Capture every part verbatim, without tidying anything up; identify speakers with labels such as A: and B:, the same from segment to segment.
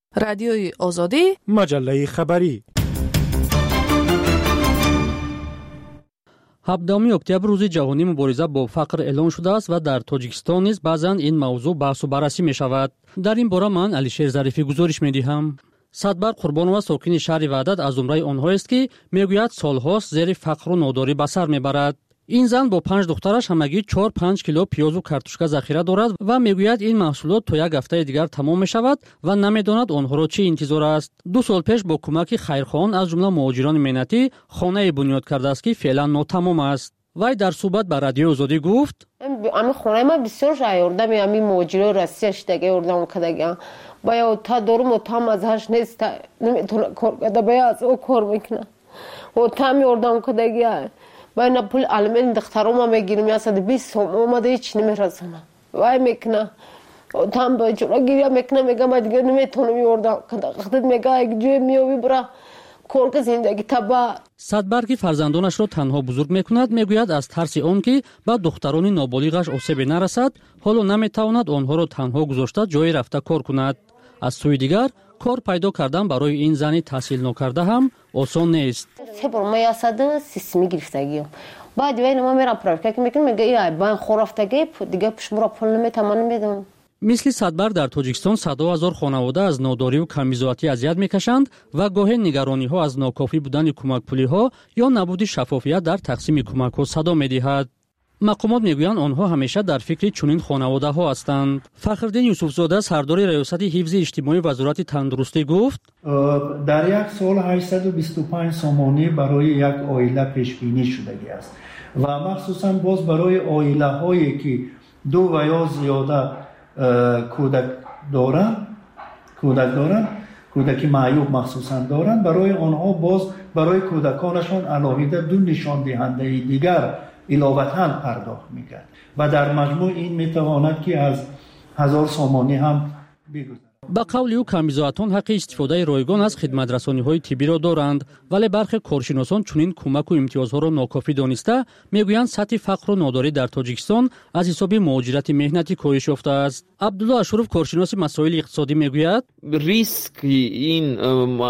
A: رادیوی آزادی،
B: مجله خبری.
C: هفدهم اکتبر روز جهانی مبارزه با فقر اعلان شده است و در تاجیکستان نیز بعضاً این موضوع بحث و بررسی می شود. در این باره من علیشیر ظریفی گزارش می دهم. صدبر قربان و ساکن شهر وحدت از زمره آنهاست که میگوید سالهاست زیر فقر و ناداری به سر میبرد. این زن با پنج دخترش همگی چهار پنج کیلو پیاز و کارتوشکا ذخیره دارد و میگوید این محصولات تا یک هفته دیگر تمام میشود و نمیداند آنها را چه انتظار است. دو سال پیش با کمک خیرخواهان از جمله مهاجران مهنتی خانه بنیاد کرده است که فعلا ناتمام است. وی در صحبت با رادیو آزادی گفت:
D: امی خونه ما بسیار جایوردم، امی مهاجران روسیه دیگه اردم کداگه باید تا دارم و تام ازش نیست، نمیتونه کار کنه، باید از او کار میکنه و تامی اردم کداگه باید نپول علمین دخترم هم میگیرم یا صد بیست هم اومده هیچ نمیرسم وای میکنه و تام باید چرا گیریا میکنه میگه ما دیگه نمیتونم اردم کداگه میگه یک جوی میوی برا کار که زندگی تبا.
C: صدبر که فرزندانش را تنها بزرگ میکند میگوید از ترس آن که با دختران نابالغش آسیبی نرسد حالا نمیتواند آنها را تنها گذاشته جای رفته کار کند. از سوی دیگر کار پیدا کردن برای این زنی تحصیل نکرده هم آسان نیست.
D: سه بار ما یاساده سیستمی گرفتگیم بعد وین ما میرم پراکتیک میکنم میگه ای با خرافتگی دیگه پشمورا پول نمیتونم نمیدم.
C: مثل صدبر در تاجیکستان صدها هزار خانواده از ناداری و کمیزاتی اذیت میکشند و گاهی نگرانی ها از ناکافی بودن کمک پولی ها یا نبود شفافیت در تقسیم کمک ها صدا میدهد. مقامات میگویند آنها همیشه در فکر چنین خانواده ها هستند. فخرالدین یوسفزاده سردار ریاست حفظ اجتماعی وزارت تندرستی گفت:
E: در یک سال هشتصد و بیست و پنج سامانه برای یک عائله پیش بینی شده است و مخصوصا باز برای عائله هایی که دو و یا زیاده کودک دارند کودک دارند کودکی معیوب مخصوصا دارند برای آنها باز برای کودکانشان علاوه دو نشان دهنده دیگر علاوتاً پرداخت می‌کرد و در مجموع این میتواند که از هزار سامانه هم بگذرد.
C: با قول او کمیزاتان حق استفاده رایگان از خدمترسانی‌های طبی را دارند ولی برخی کارشناسان چنین کمک و امتیازها را ناکافی دانسته میگویند سطح فقر و ناداری در تاجیکستان از حساب مهاجرت مهنتی کاهش یافته است. عبدالله اشرف کارشناس مسائل اقتصادی میگوید
F: ریسک این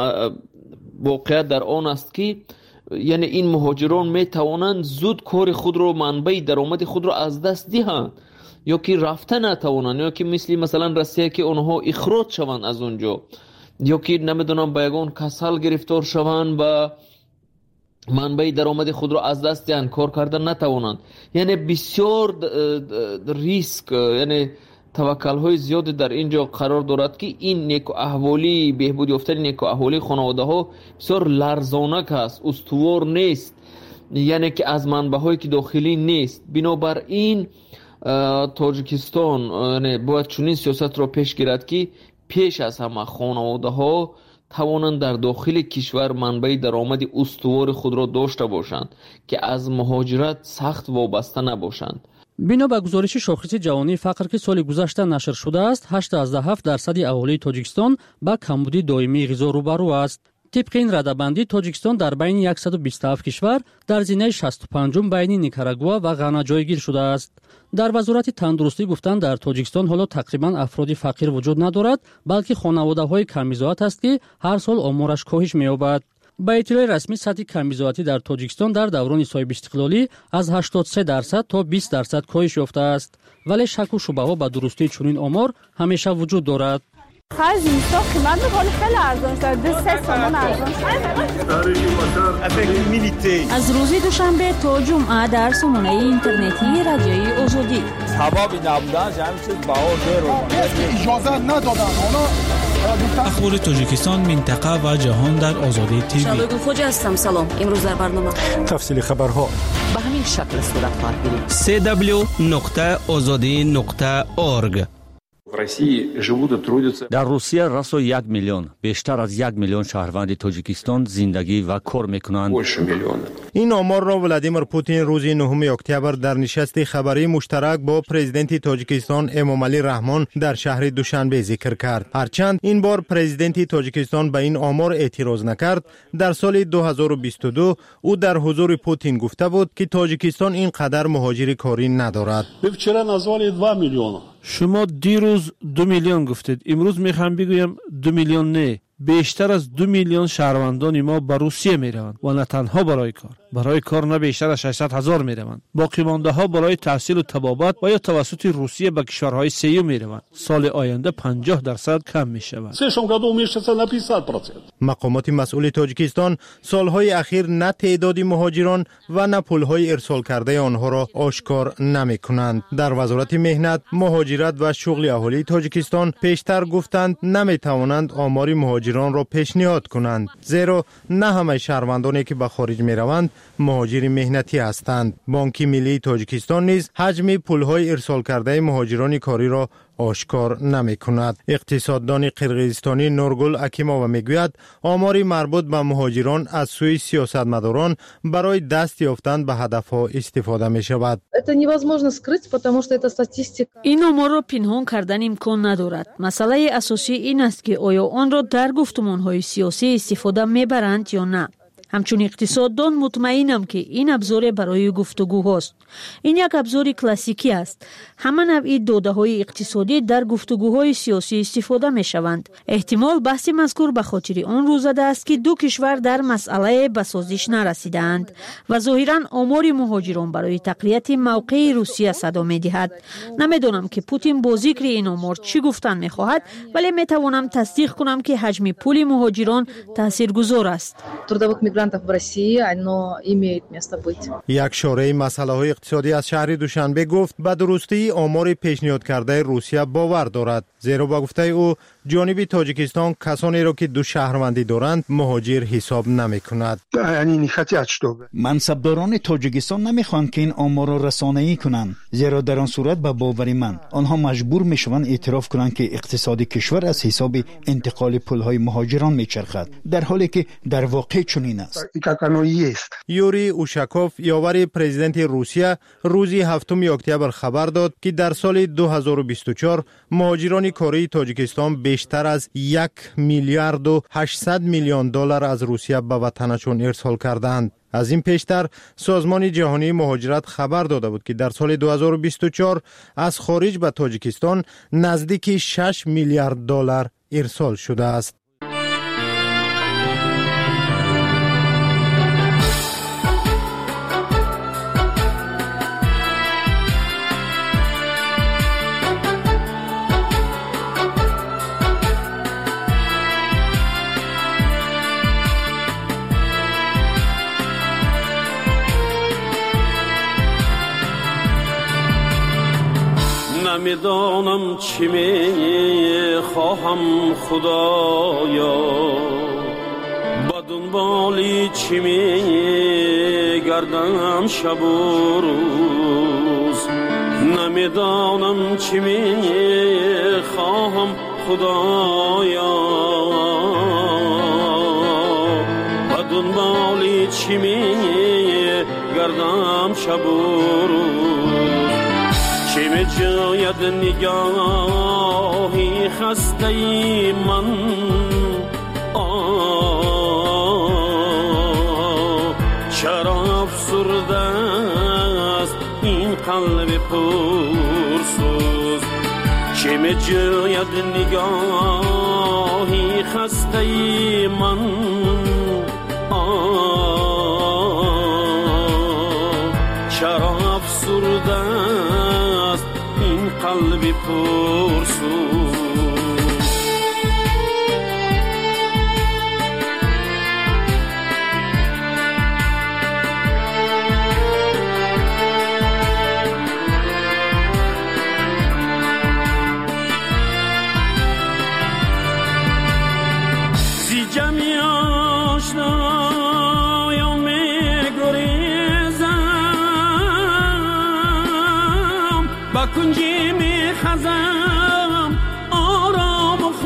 F: واقعیت در آن است که یعنی این مهاجران می توانند زود کار خود را منبع درآمد خود را از دست دهند یا که رفته نتوانند یا که مثل مثلا روسیه که آنها اخراج شوند از اونجا یا که نمیدونم با یگان کسل گرفتار شوند و منبع درآمد خود را از دست دهند کار کردن نتوانند. یعنی بسیار ریسک یعنی توکل های زیاد در اینجا قرار دارد که این نیک احوالی بهبود یافتن نیک احوالی خانواده ها بسیار لرزانک است، استوار نیست، یعنی که از منبع هایی که داخلی نیست. بنابراین تاجیکستان یعنی باید چنین سیاست را پیش گیرد که پیش از همه خانواده ها توانند در داخل کشور منبع درآمد استوار خود را داشته باشند که از مهاجرت سخت وابسته نباشند.
C: بنا به گزارش شاخص جهانی فقر که سال گذشته نشر شده است، هشتاد و هفت درصد اهالی تاجیکستان با کمبود دائمی غذا روبرو است. طبق این رده‌بندی تاجیکستان در بین صد و بیست و هفت کشور در زینه شصت و پنجم بین نیکاراگوآ و غانا جایگیر شده است. در وزارت تندرستی گفتند در تاجیکستان حالا تقریبا افراد فقیر وجود ندارد، بلکه خانواده‌های کمیزات است که هر سال آمارش کاهش می‌یابد. با اطلاع رسمی سطح کمیزاتی در تاجیکستان در دوران صاحب استقلالی از هشتاد و سه درصد تا بیست درصد کاهش یافته است، ولی شک و شبهه به درستی چنین آمار همیشه وجود دارد.
G: خرج اینستا قیمت می‌کنه خیلی ارزان شده، دو سه تومان ارزان شده.
H: از روز دوشنبه تا جمعه در سامانه اینترنتی رادیوی آزادی
I: ثوابی نبودن همین چیز بهار داره
J: اجازه ندادن اونا.
K: اخبار تاجیکستان، منطقه و جهان در آزادی تیوی.
H: شالوگو خوجا هستم. سلام. امروز در برنامه
B: تفصیل خبرها
H: به همین شکل صورت خواهد گرفت.
L: سی دبلیو نقطه آزادی نقطه اورگ. در روسیه رسوا یک میلیون بیشتر از یک میلیون شهروند تاجیکستان زندگی و کار میکنند.
B: این آمار را ولادیمیر پوتین روز نهم اکتبر در نشست خبری مشترک با پرزیدنت تاجیکستان امامعلی رحمان در شهر دوشنبه ذکر کرد. هرچند این بار پرزیدنت تاجیکستان به این آمار اعتراض نکرد، در سال دو هزار و بیست و دو او در حضور پوتین گفته بود که تاجیکستان این قدر مهاجر کاری ندارد.
J: Вы вчера назвали два миллиона.
A: شما دیروز دو میلیون گفتید، امروز میخوام بگویم دو میلیون نه، بیشتر از دو میلیون شهروندان ما به روسیه میروند و نه تنها برای کار، برای کار نه بیشتر از ششصد هزار میروند. باقی مانده ها برای تحصیل و تبابت و یا توسط روسیه به کشورهای سیوم میروند. سال آینده پنجاه درصد کم میشود.
B: مقامات مسئول تاجیکستان سالهای اخیر نه تعداد مهاجران و نه پولهای ارسال کرده آنها را آشکار نمی کنند. در وزارت مهنت، مهاجرت و شغل اهالی تاجیکستان پیشتر گفتند نمی توانند آمار مهاجران را پیشنهاد کنند، زیرا نه همه شهروندانی که به خارج می روند مهاجر مهنتی هستند. بانک ملی تاجیکستان نیز حجم پولهای ارسال کرده مهاجران کاری را آشکار نمی کند. اقتصاددان قرقیزستانی نورگل اکیمووا میگوید آمار مربوط به مهاجران از سوی سیاستمداران برای دست یافتن به هدفها استفاده می شود.
H: این آمار را پنهان کردن امکان ندارد. مسئله اساسی این است که آیا آن را در گفتمانهای سیاسی استفاده می برند یا نه. همچون اقتصاددان مطمئنم که این ابزار برای گفتگو هست. این یک ابزار کلاسیکی است. همه نوعی داده های اقتصادی در گفتگوهای سیاسی استفاده می شوند. احتمال بحث مذکور به خاطر آن روز زده است که دو کشور در مسئله به سازش نرسیدند و ظاهرا آمار مهاجران برای تقویت موقع روسیه صدا می دهد. نمیدانم که پوتین با ذکر این آمار چی گفتن می خواهد، ولی می توانم تصدیق کنم که حجم پول مهاجران تاثیرگذار است.
B: یک شورای مسئله های اقتصادی از شهر دوشنبه گفت به درستی آمار پیشنهاد کرده روسیه باور دارد، زیرا با گفته او جانب تاجیکستان کسانی را که دو شهروندی دارند مهاجر حساب نمی کند.
J: منصبداران تاجیکستان نمیخوان که این آمار را رسانه‌ای کنند، زیرا در آن صورت به باور من آنها مجبور میشوند اعتراف کنند که اقتصاد کشور از حساب انتقال پولهای مهاجران میچرخد، در حالی که در واقع چنین است.
B: یوری اوشاکوف یاور پرزیدنت روسیه روز هفتم اکتبر خبر داد که در سال دو هزار و بیست و چهار مهاجران کاری تاجیکستان بیشتر از یک میلیارد و هشتصد میلیون دلار از روسیه به وطنشان ارسال کردند. از این پیشتر سازمان جهانی مهاجرت خبر داده بود که در سال دو هزار و بیست و چهار از خارج به تاجیکستان نزدیک شش میلیارد دلار ارسال شده است.
M: نمیدانم چی می خواهم خدایا، با دنبالی چی می گردم شب و روز. نمیدانم چی می خواهم خدایا، با دنبالی چی می گردم شب و روز. چه می جاید نگاهی خسته ای من، چرا افسرده است این قلب پرسوز. چه می جاید نگاهی خسته ای من، چرا افسرده است این قلب پرسوز. زی جمعی آشنایا می گریزم، با کنجی می خزم آرام و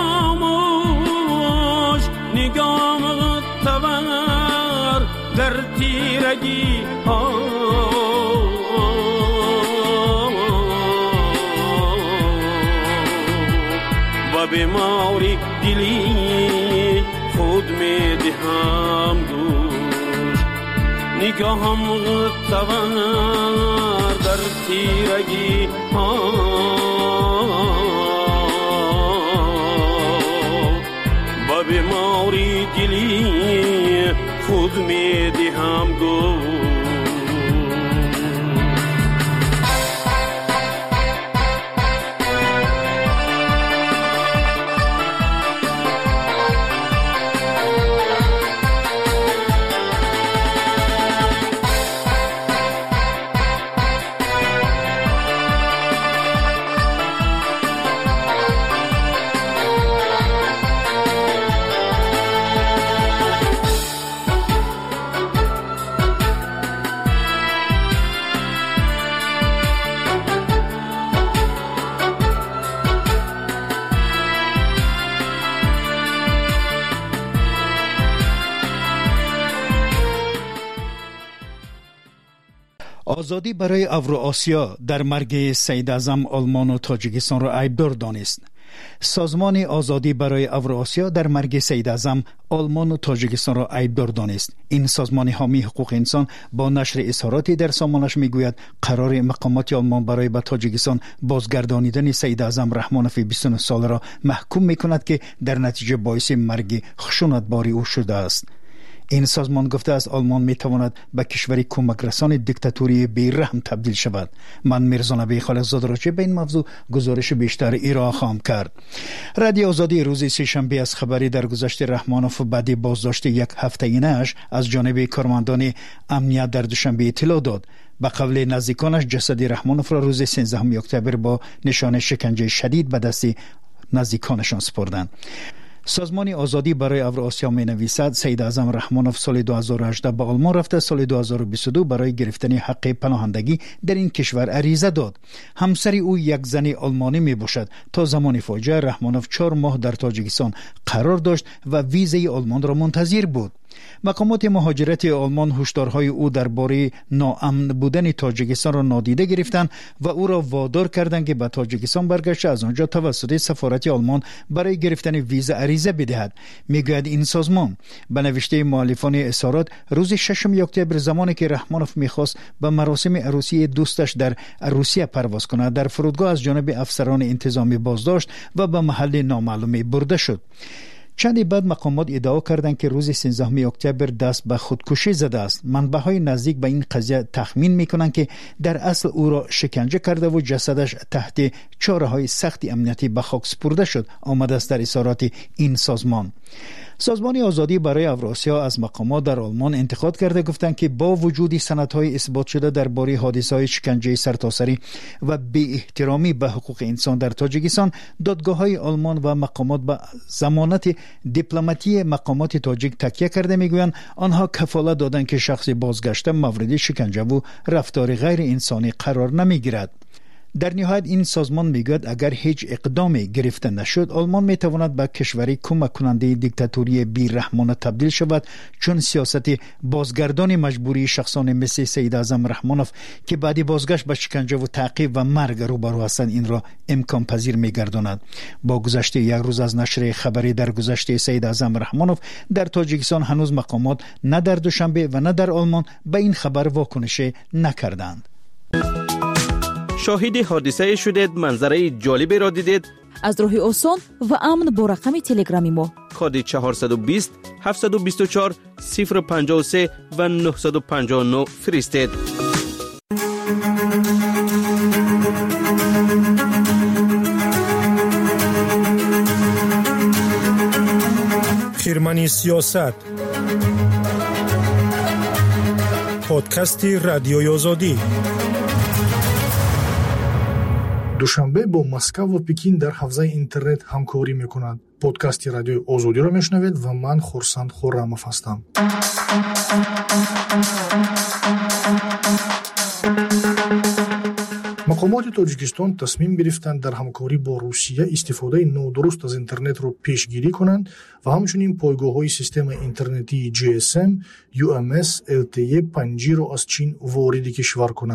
M: خاموش. نگام تور در تیرگی ها، و بیماری دلی خود می دهم دوش. نگاهم تور در در تیرگی ها با بیماری دلی خود می دهم گو
J: آزادی برای اوراسیا در مرگ سید اعظم آلمان و تاجیکستان را عیبدار دانست. سازمان آزادی برای اوراسیا در مرگ سید اعظم آلمان و تاجیکستان را عیبدار دانست. این سازمان حامی حقوق انسان با نشر اظهاراتی در سامانش میگوید قرار مقامات آلمان برای به تاجیکستان بازگردانیدن سید اعظم رحمانوف بیست و نه ساله را محکوم میکند که در نتیجه باعث مرگ خشونتباری او شده است. این سازمان گفته است آلمان میتواند به کشوری کمک رسان دیکتاتوری بی‌رحم تبدیل شود. من میرزا نبی خالقزاده را چه به این موضوع گزارش بیشتر ارائه خواهم کرد. رادیو آزادی روز سه‌شنبه از خبری درگذشت رحمانوف بعد بازداشت یک هفته‌ایش از جانب کارمندان امنیت در دوشنبه اطلاع داد. به قول نزدیکانش جسد رحمانوف را روز سیزدهم اکتبر با نشان شکنجه شدید به دست نزدیکانشان سپردند. سازمان آزادی برای اوراسیا می نویسد سید اعظم رحمانوف سال دو هزار و هجده به آلمان رفته. سال دو هزار و بیست و دو برای گرفتن حق پناهندگی در این کشور عریضه داد. همسر او یک زن آلمانی می باشد. تا زمان فاجعه رحمانوف چهار ماه در تاجیکستان قرار داشت و ویزای آلمان را منتظر بود. مقامات مهاجرت آلمان هشدارهای او درباره ناامن بودن تاجیکستان را نادیده گرفتند و او را وادار کردند که به تاجیکستان برگشته از آنجا توسط سفارت آلمان برای گرفتن ویزا عریضه بدهد. میگوید این سازمان به نوشته مؤلفان اظهارات روز ششم اکتبر زمانی که رحمانوف میخواست به مراسم عروسی دوستش در روسیه پرواز کند در فرودگاه از جانب افسران انتظامی بازداشت و به محل نامعلومی برده شد. چندی بعد مقامات ادعا کردند که روز سیزدهم اکتبر دست به خودکشی زده است. منبع‌های نزدیک به این قضیه تخمین می‌کنند که در اصل او را شکنجه کرده و جسدش تحت چاره‌های سخت امنیتی به خاک سپرده شد. آمده است در اظهارات این سازمان. سازمان آزادی برای اوراسیا از مقامات در آلمان انتقاد کرده گفتند که با وجود سندهای اثبات شده درباره حادثه‌های شکنجه سرتاسری و بی احترامی به حقوق انسان در تاجیکستان، دادگاه‌های آلمان و مقامات به ضمانت دیپلماتی مقامات تاجیک تکیه کرده میگویند آنها کفالت دادند که شخص بازگشته مورد شکنجه و رفتار غیر انسانی قرار نمیگیرد. در نهایت این سازمان میگوید اگر هیچ اقدامی گرفته نشد آلمان میتواند به کشوری کمک کننده دیکتاتوری بی‌رحمانه تبدیل شود، چون سیاست بازگردانی مجبوری شخصان مثل سید اعظم رحمانوف که بعد بازگشت به شکنجه و تعقیب و مرگ روبرو هستند این را امکان پذیر میگرداند. با گذشت یک روز از نشر خبری در گذشت سید اعظم رحمانوف در تاجیکستان هنوز مقامات نه در دوشنبه و نه در آلمان به این خبر واکنش نکردند.
N: شاهد حادثه شدید، منظره جالبی را دیدید؟
O: از راه آسان و امن با رقم تلگرامی ما
N: کد چهارصد و بیست هفتصد و بیست و چهار صفر پنجاه و سه و نهصد و پنجاه و نه فرستید.
P: خیرمنی سیاست، پادکست رادیوی آزادی. دوشنبه با مسکو و پکین در حوزه اینترنت همکاری میکنند. پادکست رادیوی آزادی را میشنوید و من خورسند خورمов هستم. مقامات تاجیکستان تصمیم گرفتند در همکاری با روسیه استفاده نادرست از اینترنت را پیشگیری کنند و همچنین پایگاه‌های سیستم اینترنتی جی اس ام، یو ام اس، ال تی ای، پنج جی را از چین وارد کشور کنند.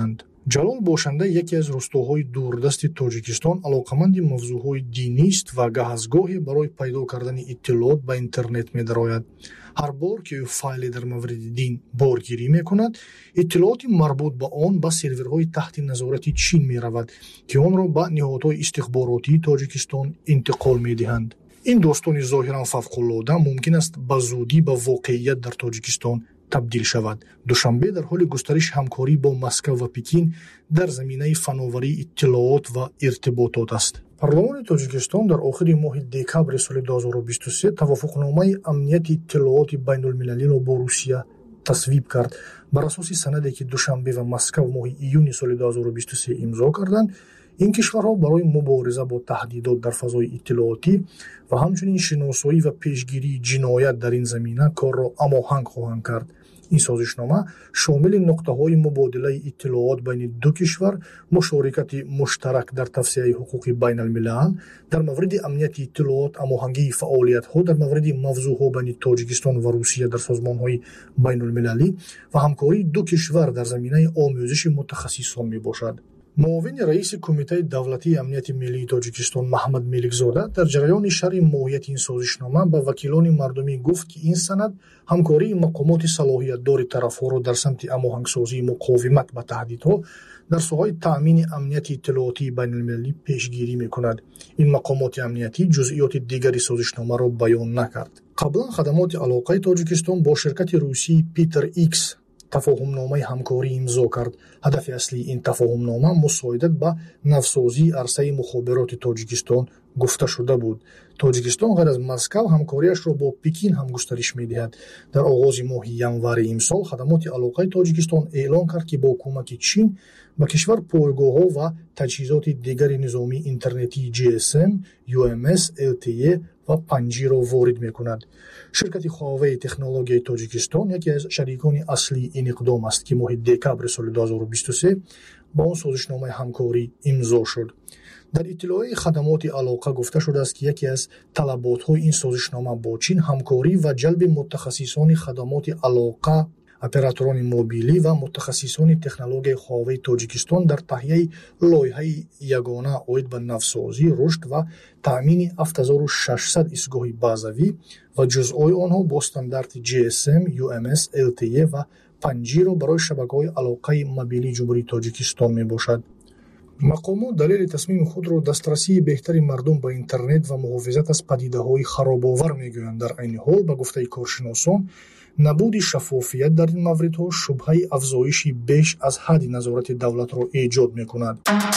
P: ҷалол бошанда яке аз рӯстоҳои дурдасти тоҷикистон алоқаманди мавзӯъҳои динист ва гаҳазгоҳе барои пайдо кардани иттилоот ба интернет медарояд. ҳар бор ки ӯ файле дар мавриди дин боргирӣ мекунад, иттилооти марбут ба он ба серверҳои таҳти назорати чин меравад, ки онро ба ниҳодҳои истихборотии тоҷикистон интиқол медиҳанд. ин достони зоҳиран фавқуллода мумкин аст ба зудӣ ба воқеият дар тоҷикистон табдил шавад. душанбе дар ҳоли густариши ҳамкорӣ бо Москва ва Пекин дар заминаи фановарии иттилоот ва иртиботот аст. Парлумони Тоҷикистон дар охири моҳи декабри соли ду ҳазору бисту се тавофуқномаи амнияти иттилооти байнулмилалиро бо Русия тасвиб кард. Бар асоси санаде ки Душанбе ва Москва в моҳи июни соли ду ҳазору бисту се имзо карданд, ин кишварҳо барои мубориза бо таҳдидот дар фазои иттилоотӣ ва ҳамчунин шиносоӣ ва пешгирии ҷиноят дар ин замина корро амоҳанг хоҳанд кард. ин созишнома шомили нуқтаҳои мубодилаи иттилоот байни ду кишвар, мушорикати муштарак дар тавсеаи ҳуқуқи байналмилал, дар мавриди амнияти иттилоот амоҳангии фаъолиятҳо дар мавриди мавзӯъҳо байни Тоҷикистон ва Русия дар созмонҳои байнулмилалӣ ва ҳамкории ду кишвар дар заминаи омӯзиши мутахассисон мебошад. муовини раиси Кумитаи давлатии амнияти миллии Тоҷикистон Маҳмад Меликзода дар ҷараёни шарҳи моҳияти ин созишнома ба вакилони мардумӣ гуфт, ки ин санад ҳамкории мақомоти салоҳиятдори тарафҳоро дар самти амоҳангсозии муқовимат ба таҳдидҳо дар соҳаи таъмини амнияти иттилоотии байналмилалӣ пешгирӣ мекунад. ин мақомоти амниятӣ ҷузъиёти дигари созишномаро баён накард. қаблан хадамоти алоқаи Тоҷикистон бо ширкати русии Питер Икс тафоҳумномаи ҳамкорӣ имзо кард. ҳадафи аслии ин тафоҳумнома мусоидат ба навсозии арсаи мухобироти Тоҷикистон гуфта шуда буд. Тоҷикистон ғайр аз Москав ҳамкориашро бо Пекин ҳам густариш медиҳад. дар оғози моҳи январи имсол хадамоти алоқаи Тоҷикистон эълон кард, ки бо кӯмаки Чин ба кишвар пойгоҳҳо ва таҷҳизоти дигари низомии интернетии ҷи эс эм, ю эм эс, эл ти е ва панҷиро ворид мекунад. ширкати Huawei технологияи Тоҷикистон яке аз шарикони аслии ин иқдом аст, ки моҳи декабри соли ду ҳазору бисту се ба он созишномаи ҳамкорӣ имзо шуд. дар иттилоъи хадамоти алоқа гуфта шудааст, ки яке аз талаботҳои ин созишнома бо Чин ҳамкорӣ ва ҷалби мутахассисони хадамоти алоқа, операторони мобилӣ ва мутахассисони технологияи Huawei Тоҷикистон дар таҳияи лоиҳаи ягона оид ба навсозӣ, рушд ва таъмини ҳафт ҳазору шашсад истгоҳи базавӣ ва ҷузъҳои онҳо бо стандарти ҷи эс эм, ю эм эс, эл ти е ва панҷиро барои шабакаҳои алоқаи мобилии Ҷумҳурии Тоҷикистон мебошад. мақомот далели тасмими худро дастрасии беҳтари мардум ба интернет ва муҳофизат аз падидаҳои харобовар мегӯянд. дар айни ҳол ба гуфтаи коршиносон, набуди шаффофият дар ин мавридҳо шубҳаи афзоиши беш аз ҳадди назорати давлатро эҷод мекунад.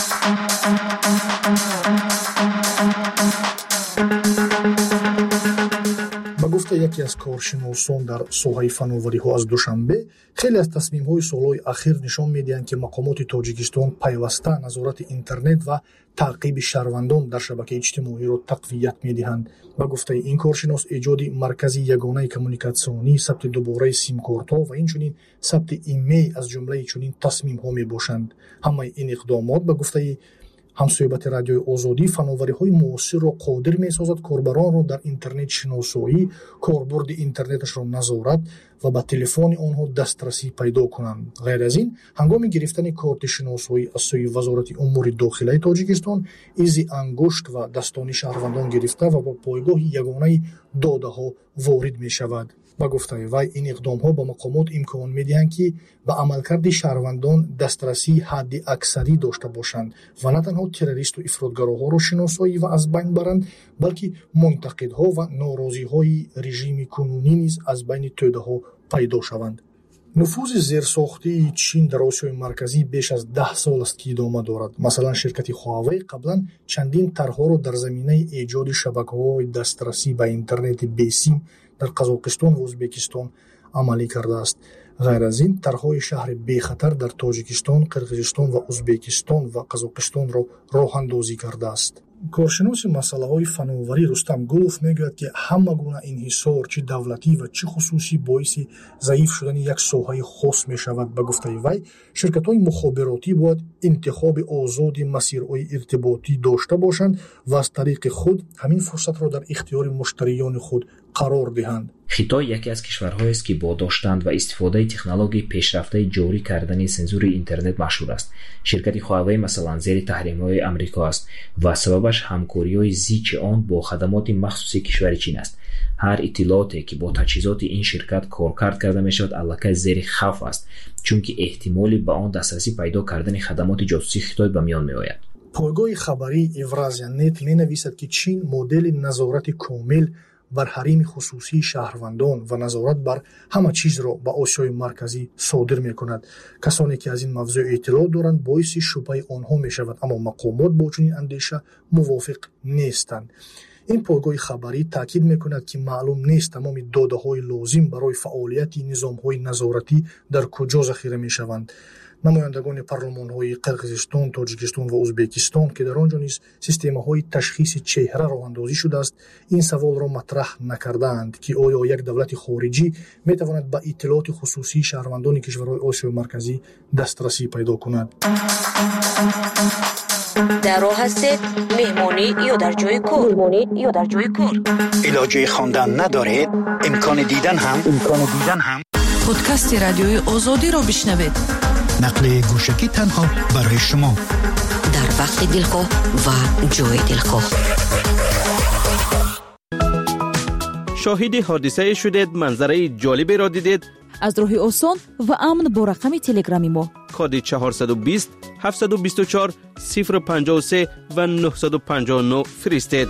P: ба гуфта яке аз коршиносон дар соҳаи фановариҳо аз Душанбе, хеле аз тасмимҳои солҳои ахир нишон медиҳанд, ки мақомоти Тоҷикистон пайваста назорати интернет ва таъқиби шаҳрвандон дар шабакаи иҷтимоиро тақвият медиҳанд. Ба гуфтаи ин коршинос, эҷоди маркази ягонаи коммуникатсионӣ, сабти дубораи симкортҳо ва инчунин сабти имей аз ҷумлаи чунин тасмимҳо мебошанд. ҳамаи ин иқдомот ба гуфтаи ҳамсӯҳбати радиои Озодӣ фановариҳои муосирро қодир месозад корбаронро дар интернет шиносоӣ, корбурди интернеташро назорат ва ба телефони онҳо дастрасӣ пайдо кунанд. ғайр аз ин, ҳангоми гирифтани корти шиносоӣ аз сӯи Вазорати умури дохилаи Тоҷикистон, изи ангушт ва дастони шаҳрвандон гирифта ва ба пойгоҳи ягонаи додаҳо ворид мешавад. ба гуфтаи вай, ин иқдомҳо ба мақомот имкон медиҳанд, ки ба амалкарди шаҳрвандон дастрасии ҳадди аксарӣ дошта бошанд ва на танҳо террористу ифротгароҳоро шиносоӣ ва аз байн баранд, балки мунтақидҳо ва норозиҳои режими кунунӣ низ аз байни тӯдаҳо пайдо шаванд. нуфузи зерсохтии Чин дар Осиёи Марказӣ беш аз даҳ сол аст, ки идома дорад. Масалан, ширкати Huawei қаблан чандин тарҳҳоро дар заминаи эҷоди шабакаҳои дастрасӣ ба интернети бесим дар Қазоқистон ва Ӯзбекистон амалӣ кардааст. ғайр аз ин, тарҳҳои шаҳри бехатар дар Тоҷикистон, Қирғизистон ва Ӯзбекистон ва Қазоқистонро роҳандозӣ кардааст. коршиноси масъалаҳои фановарӣ Рустам Гулов мегӯяд, ки ҳама гуна инҳисор, чӣ давлатӣ ва чӣ хусусӣ боиси заиф шудани як соҳаи хос мешавад. Ба гуфтаи вай, ширкатҳои мухобиротӣ бояд интихоби озоди масирҳои иртиботӣ дошта бошанд ва аз тариқи худ ҳамин фурсатро дар ихтиёри муштариёни худ қарор диҳанд.
Q: خیتای یکی از کشورهایی است که با داشتن و استفاده تکنولوژی پیشرفته جاری کردن سنسور اینترنت مشهور است. شرکت هواوی مثلا زیر تحریم‌های آمریکا است و سببش همکاری‌های زیچ آن با خدمات مخصوصی کشور چین است. هر اطلاعاتی که با تجهیزات این شرکت کارکرد کرده میشود الکی زیر خوف است، چون که احتمالی به آن دسترسی پیدا کردن خدمات جاسوسی خیتای به میان میآید.
P: پایگاه خبری Евразия نت می‌نویسد که چین مدل نظارت کامل بر حریم خصوصی شهروندان و نظارت بر همه چیز را به آسیای مرکزی صادر می‌کند. کسانی که از این موضوع اطلاع دارند باعث شبهه آنها می‌شود، اما مقامات با چنین اندیشه موافق نیستند. این پایگاه خبری تاکید می‌کند که معلوم نیست تمام داده‌های لازم برای فعالیت نظام‌های نظارتی در کجا ذخیره می‌شوند. نمایندگان پارلمان‌های قرقیزستان، تاجیکستان و ازبکستان که در آنجا نیز سیستم‌های تشخیص چهره راه اندازی شده است، این سوال را مطرح نکردند که آیا یک دولت خارجی می‌تواند به اطلاعات خصوصی شهروندان کشورهای آسیای مرکزی دسترسی پیدا کند.
R: در راه هستید مهمانی یا در جای کار مهمانی یا در جای کار
J: علاجه خواندن ندارید، امکان دیدن هم امکان دیدن هم
R: پادکست رادیوی آزادی را بشنوید.
J: نقل گوشکی تنها برای شما
R: در وقت دلخواه و جای دلخواه.
N: شاهد حادثه شدید، منظره جالبی را دیدید؟
O: از راه آسان و امن با رقم تلگرامی ما
N: کد چهارصد و بیست هفتصد و بیست و چهار صفر پنجاه و سه و نهصد و پنجاه و نه فرستید.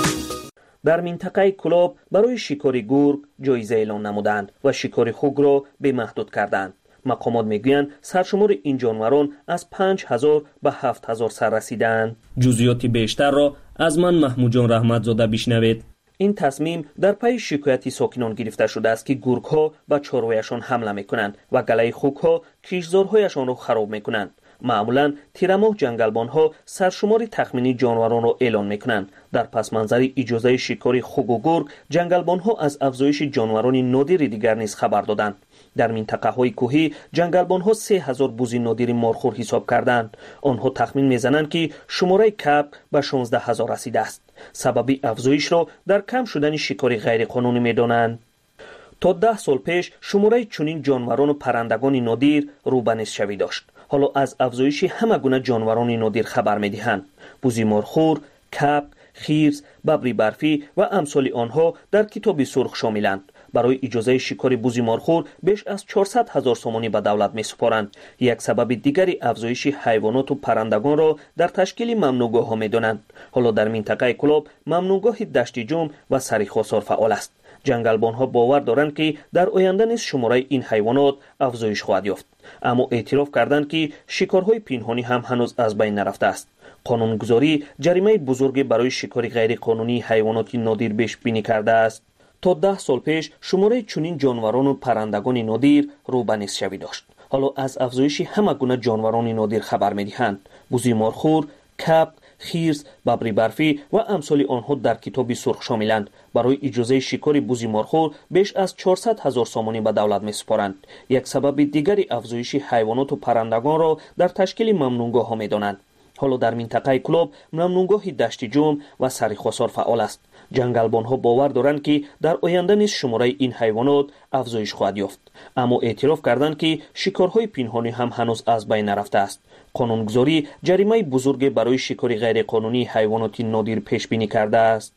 N: در منطقه کلاب برای شکار گرگ جایزه اعلان نمودند و شکار خوک را به محدود کردند. مقامات میگویند سرشمار این جانوران از پنج هزار به هفت هزار سر رسیدند.
F: جزئیات بیشتر را از من محمود جان رحمتزاده بشنوید.
N: این تصمیم در پی شکایتی ساکنان گرفته شده است که گرگ‌ها به چارویشان حمله میکنند و گله خوک‌ها کشتزارهایشان را خراب میکنند. معمولا تیرماه جنگلبان‌ها سرشمار تخمینی جانوران را اعلان میکنند. در پس منظر اجازه شکار خوک و گرگ، جنگلبان‌ها از افزایش جانوران نادر دیگر نیز خبر دادند. در منطقه های کوهی جنگلبان‌ها سه هزار بوز نادر مارخور حساب کردند. آنها تخمین میزنند که شماره کبک به شانزده هزار رسیده است. سبب افزایش را در کم شدن شکار غیر قانونی میدانند. تا ده سال پیش شماره چنین جانوران و پرندگان نادر رو به نصف شوی داشت. حالا از افزایش همه گونه جانوران نادر خبر میدهند. بوز مارخور، کبک، خرس، ببر برفی و امثال آنها در کتاب سرخ شاملند. برای اجازه شکار بوز مارخور بیش از چهارصد هزار سومانی به دولت میسپارند. یک سبب دیگری افزایش حیوانات و پرندگان را در تشکیل ممنوعگاه ها میدانند. حالا در منطقه کلاب ممنوعگاه دشت جم و سریخواسار فعال است. جنگلبان ها باور دارند که در آینده نیز شماره این حیوانات افزایش خواهد یافت. اما اعتراف کردند که شکارهای پنهانی هم هنوز از بین نرفته است. قانونگذاری جریمه بزرگی برای شکار غیر قانونی حیوانات نادر پیش بینی کرده است. تا ده سال پیش شماره چنین جانوران و پرندگان نادر رو به نصف شوی داشت. حالا از افزایش همه گونه جانوران نادر خبر میدهند. بوز مارخور، کبک، خرس، ببر برفی و امثال آنها در کتاب سرخ شاملند. برای اجازه شکار بوز مارخور بیش از چهارصد هزار سومانی به دولت میسپارند. یک سبب دیگری افزایش حیوانات و پرندگان را در تشکیل ممنوعگاه ها میدانند. حالا در منطقه کلاب ممنوعگاه دشت جم و سریخواسار فعال است. جنگلبان ها باور دارند که در آینده نیز شماره این حیوانات افزایش خواهد یافت. اما اعتراف کردند که شکارهای پنهانی هم هنوز از بین نرفته است. قانونگذاری جریمه بزرگ برای شکار غیر قانونی حیوانات نادر پیش بینی کرده است.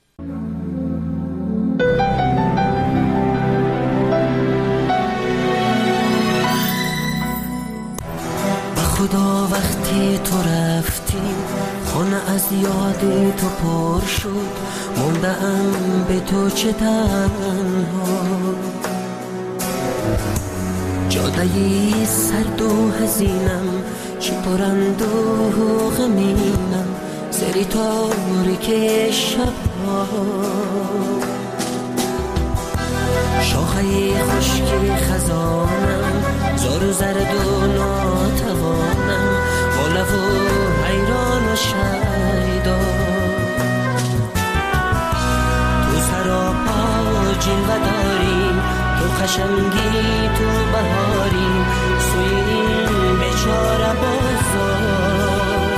S: خدا وقتی تو رفتی خانه از یاد تو پر شد، موندم به تو چه تنها، جادهی سرد و حزینم چه پرند و غمینم سری تاریک شبها، شاخه خشک خزانم زار و زرد و ناتوانم، بالا و حیران و شیدا، تو سراپا جلوه داری، تو خشمگی تو بهاری، سوی این بیچاره بازار،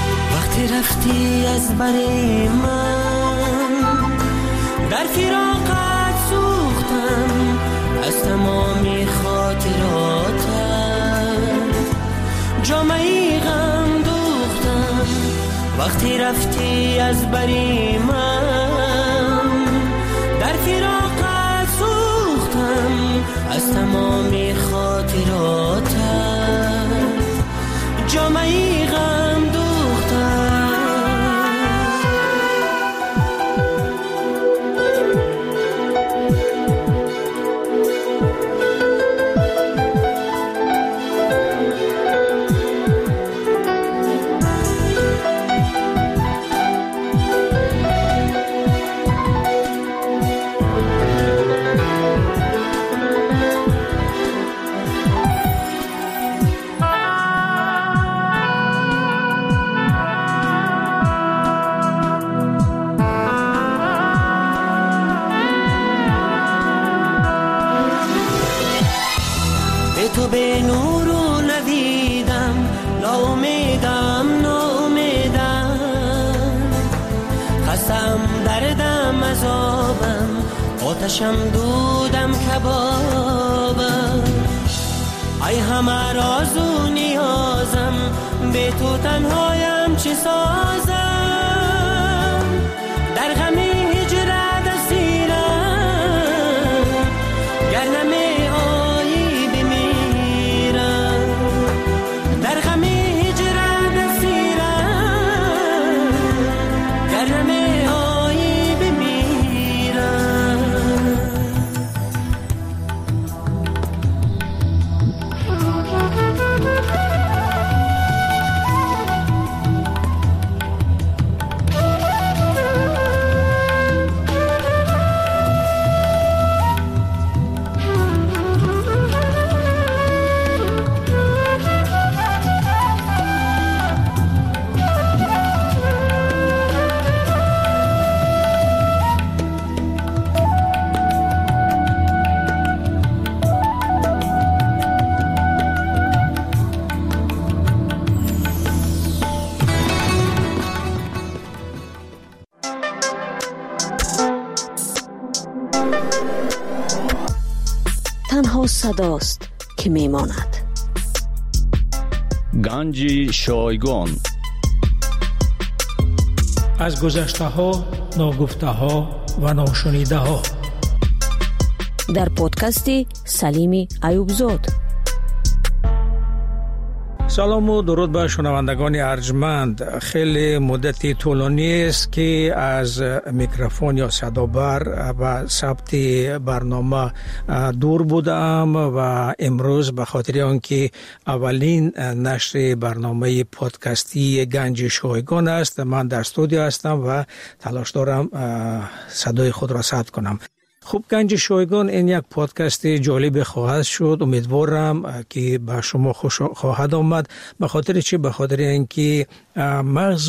S: وقتی رفتی از بر من در فراق وقتی رفتی از بری من در فراقت سوختم از تمامی خاطراتت جامعی غم دوختم تو به نور و ندیدم ناامیدم ناامیدم خستم دردم عذابم آتشم دودم کبابم ای همه راز و نیازم به تو تنهایم چه سازم در غم هجرت اسیرم گر نمی
R: تنها صداست که میماند.
L: گنج شایگان
T: از گذشته ها، ناگفته ها و ناشنیده ها
R: در پادکست سلیم ایوبزاد.
T: سلام و درود به شنوندگان ارجمند. خیلی مدتی طولانی است که از میکروفون یا صدابر و ثبت برنامه دور بودم و امروز به خاطر آنکه اولین نشر برنامه پادکستی گنج شایگان است، من در استودیو هستم و تلاش دارم صدای خود را ثبت کنم. خوب، گنج شایگان این یک پادکست جالب خواهد شد. امیدوارم که به شما خوش خواهد آمد. به خاطر چی؟ به خاطر اینکه مغز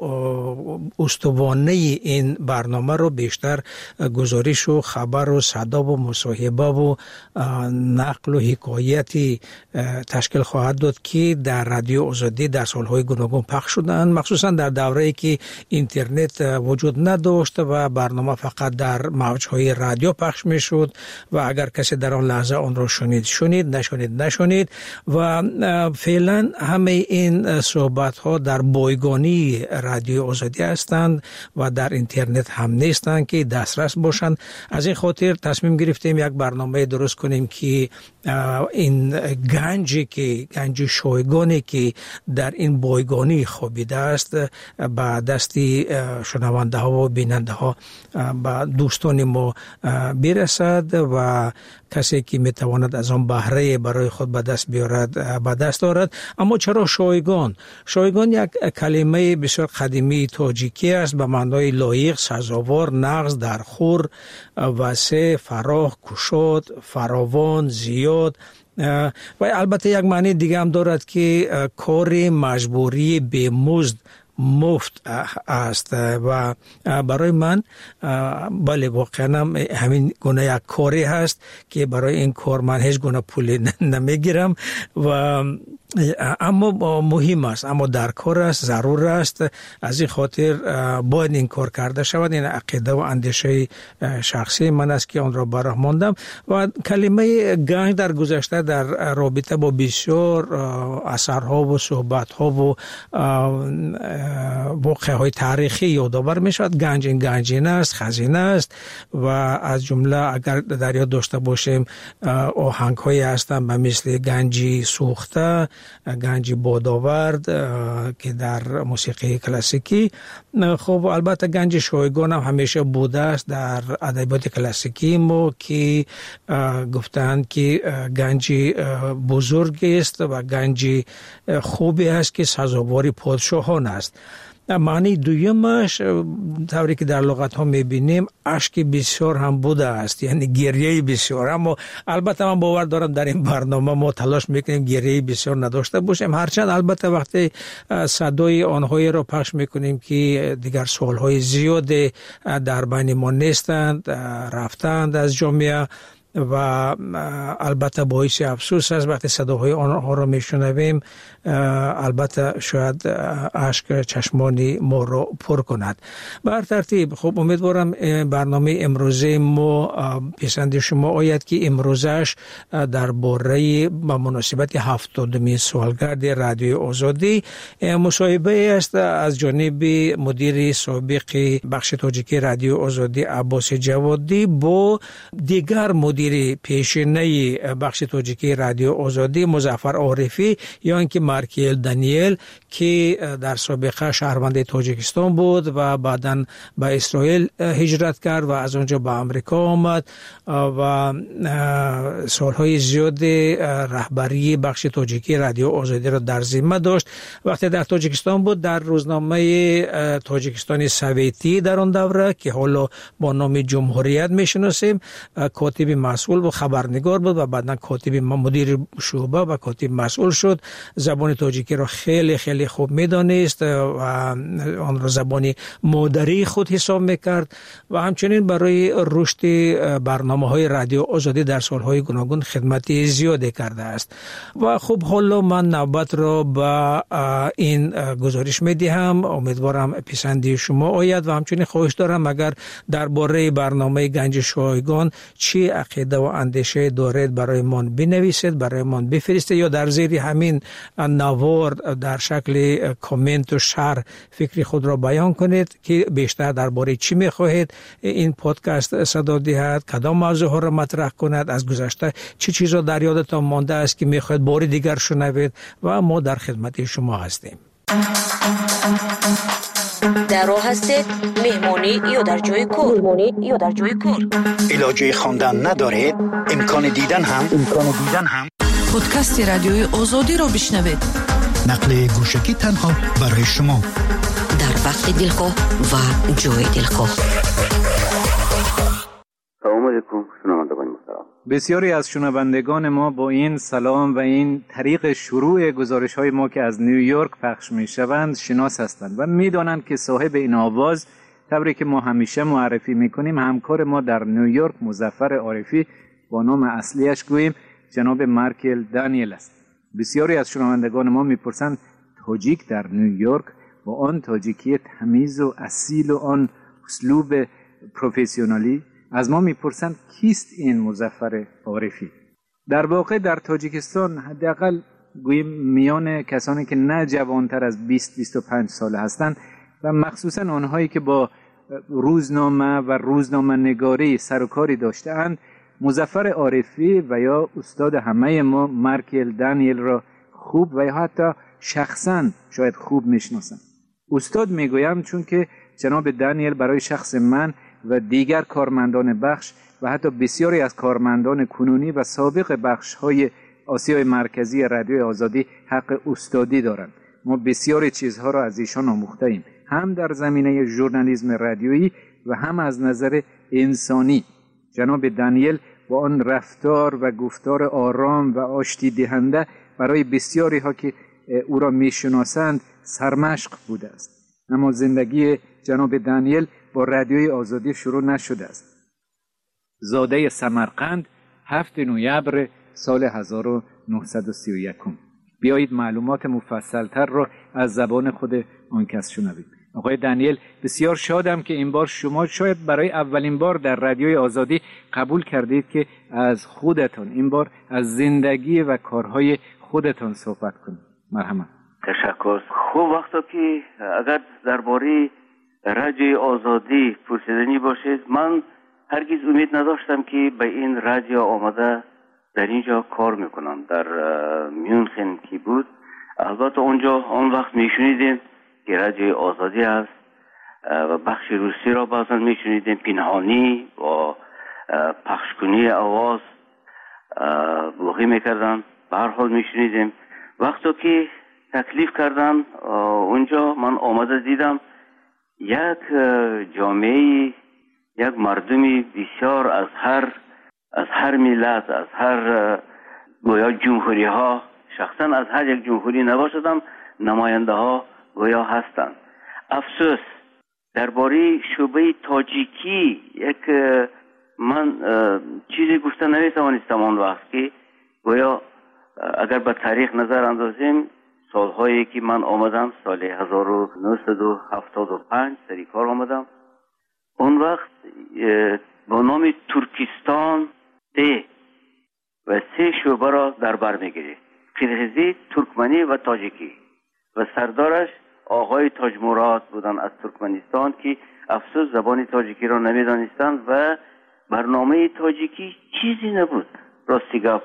T: و استوانه این برنامه رو بیشتر گزارش و خبر و صدا و مصاحبه و نقل و حکایتی تشکیل خواهد داد که در رادیو آزادی در سالهای گوناگون پخش شدند، مخصوصا در دوره‌ای که اینترنت وجود نداشت و برنامه فقط در موج‌های رادیو پخش میشد و اگر کسی در آن لحظه آن را شنید شنید، نشنید نشنید. و فعلا همه این صحبت ها در بایگانی رادیو آزادی هستند و در اینترنت هم نیستند که دسترس باشند. از این خاطر تصمیم گرفتیم یک برنامه درست کنیم که این گنجی که گنج شایگانی که در این بایگانی خوابیده است به دستی شنونده ها و بیننده ها به دوستان ما برسد و کسی که میتواند از آن بهره برای خود به دست بیارد به دست دارد. اما چرا شایگان؟ شایگان یک کلمه بسیار قدیمی تاجیکی است به معنای لایق، سزاوار، نغز، درخور، وسع، فراخ، گشاد، فراوان، زیاد. و البته یک معنی دیگه هم دارد که کار مجبوری به مزد، مفت است. و برای من بله واقعا همین گونه یک کاری هست که برای این کار من هیچ گونه پول نمیگیرم و اما مهم است، اما در کار است، ضرور است. از این خاطر باید این کار کرده شود. این عقیده و اندیشه شخصی من است که آن را براه ماندم. و کلمه گنج در گذشته در رابطه با بسیار اثرها و صحبتها و واقعه‌های تاریخی یادآور می شود. گنج این گنجینه است، خزینه است و از جمله اگر در یاد داشته باشیم آهنگ هایی هستند به مثل گنجی سوخته، گنجی بادآورد که در موسیقی کلاسیکی. خب البته گنج شایگان هم همیشه بوده است در ادبیات کلاسیکی ما که گفتند که گنجی بزرگی است و گنجی خوبی است که سزاوار پادشاهان است. معنی دویمش طوری که در لغت ها میبینیم اشک بسیار هم بوده است، یعنی گریه بسیار. اما البته من باور دارم در این برنامه ما تلاش میکنیم گریه بسیار نداشته باشیم، هرچند البته وقتی صدای آنهایی را پخش میکنیم که دیگر سالهای زیاد در بین ما نیستند، رفتند از جامعه و البته باعث افسوس است وقتی صداهای آنها را میشنویم. البته شاید اشک چشمانی ما را پر کند. بر ترتیب خب امیدوارم برنامه امروزه ما پسند شما آید که امروزش درباره با مناسبت هفتادمین سالگرد رادیوی آزادی مصاحبه است از جانب مدیر سابق بخش تاجیکی رادیو آزادی عباس جوادی با دیگر مدیر پیشینه بخش تاجیکی رادیو آزادی مظفر عارفی یا اینکه مارکیل دانیل که در سابقه شهروند تاجیکستان بود و بعداً به اسرائیل هجرت کرد و از آنجا به آمریکا آمد و سالهای زیاد رهبری بخش تاجیکی رادیو آزادی را در ذمه داشت. وقتی در تاجیکستان بود در روزنامه تاجیکستان سویتی در آن دوره که حالا با نام جمهوریت میشناسیم کاتب مسئول و خبرنگار بود و بعداً کاتب مدیر شعبه و کاتب مسئول شد. زبان تاجیکی را خیلی خیلی خوب میدانست و آن را زبانی مادری خود حساب میکرد و همچنین برای رشد برنامه های رادیو آزادی در سالهای گوناگون خدمتی زیادی کرده است. و خب حالا من نوبت را به این گزارش میدهم، امیدوارم پسندی شما آید و همچنین خواهش دارم اگر درباره برنامه گنج شایگان چی عقیده و اندیشه دارید برای من بنویسید، برای من بفرستید یا در زیر همین نوار در شکل کامنت و شرح فکری خود را بیان کنید که بیشتر درباره چی میخواهید این پادکست صدا دهد، کدام موضوع ها را مطرح کند، از گذشته چه چیزا در یادتان مانده است که میخواهید بار دیگر شنوید و ما در خدمت شما هستیم.
R: در راه هستید مهمانی یا در جای کار مهمانی یا در جای کار
J: علاجه خواندن ندارید، امکان دیدن هم امکان دیدن هم
O: پادکست رادیوی آزادی را بشنوید.
J: نقل گوشکی تنها برای شما
R: در وقت دلخواه و جای دلخواه.
U: سلام علیکم شنوندگان محترم.
V: بسیاری از شنوندگان ما با این سلام و این طریق شروع گزارش های ما که از نیویورک پخش می شوند شناس هستند و می دانند که صاحب این آواز طوری که ما همیشه معرفی می کنیم همکار ما در نیویورک مظفر عارفی با نام اصلیش گوییم جناب مارکیل دانیل است. بسیاری از شنوندگان ما می پرسند تاجیک در نیویورک با آن تاجیکی تمیز و اصیل و آن اسلوب پروفسیونالی از ما میپرسند کیست این مظفر عارفی؟ در واقع در تاجیکستان حداقل گوییم میان کسانی که نه جوانتر از بیست بیست و پنج ساله هستند و مخصوصا آنهایی که با روزنامه و روزنامه نگاری سر و کاری داشته‌اند مظفر عارفی و یا استاد همه ما مارکیل دانیل را خوب و یا حتی شخصا شاید خوب میشناسند. استاد میگویم چون که جناب دانیل برای شخص من و دیگر کارمندان بخش و حتی بسیاری از کارمندان کنونی و سابق بخش های آسیای مرکزی رادیوی آزادی حق استادی دارند. ما بسیاری چیزها را از ایشان آموخته ایم، هم در زمینه ژورنالیسم رادیویی و هم از نظر انسانی. جناب دانیل با آن رفتار و گفتار آرام و آشتی دهنده برای بسیاری ها که او را میشناسند سرمشق بوده است. اما زندگی جناب دانیل با رادیوی آزادی شروع نشده است. زاده سمرقند هفتم نوامبر سال هزار و نهصد و سی و یک بیایید معلومات مفصلتر را از زبان خود آن کس شنوید. آقای دنیل، بسیار شادم که این بار شما شاید برای اولین بار در رادیوی آزادی قبول کردید که از خودتان این بار از زندگی و کارهای خودتان صحبت کنید. مرحبا.
U: تشکر. خوب وقتا که اگر درباره رادیوی آزادی پرسیدنی باشید، من هرگز امید نداشتم که به این رادیو آمده در اینجا کار میکنم. در میونخن که بود، البته اونجا آن وقت میشنیدیم که رادیوی آزادی است و بخش روسی را بعضا میشنیدیم پنهانی و پخشکنی آواز بلوغی میکردن. به هر حال میشنیدیم. وقتی که تکلیف کردن اونجا، من آمده دیدم یک جامعه، یک مردمی بسیار از هر از هر ملت، از هر گویا جمهوری ها، شخصا از هر یک جمهوری نباشدم، نماینده ها گویا هستند. افسوس درباره شعبه تاجیکی یک من چیزی گفته نمیتوانستم آن وقت که گویا اگر به تاریخ نظر اندازیم، سالهایی که من آمدم، سال هزار و نهصد و هفتاد و پنج سری کار آمدم، اون وقت با نام ترکستان ده و سه شعبه را در بر میگیرید: قرغیزی، ترکمنی و تاجیکی، و سردارش آقای تاج مراد بودن از ترکمنستان که افسوس زبان تاجیکی را نمیدانستند و برنامه تاجیکی چیزی نبود. راستی گفت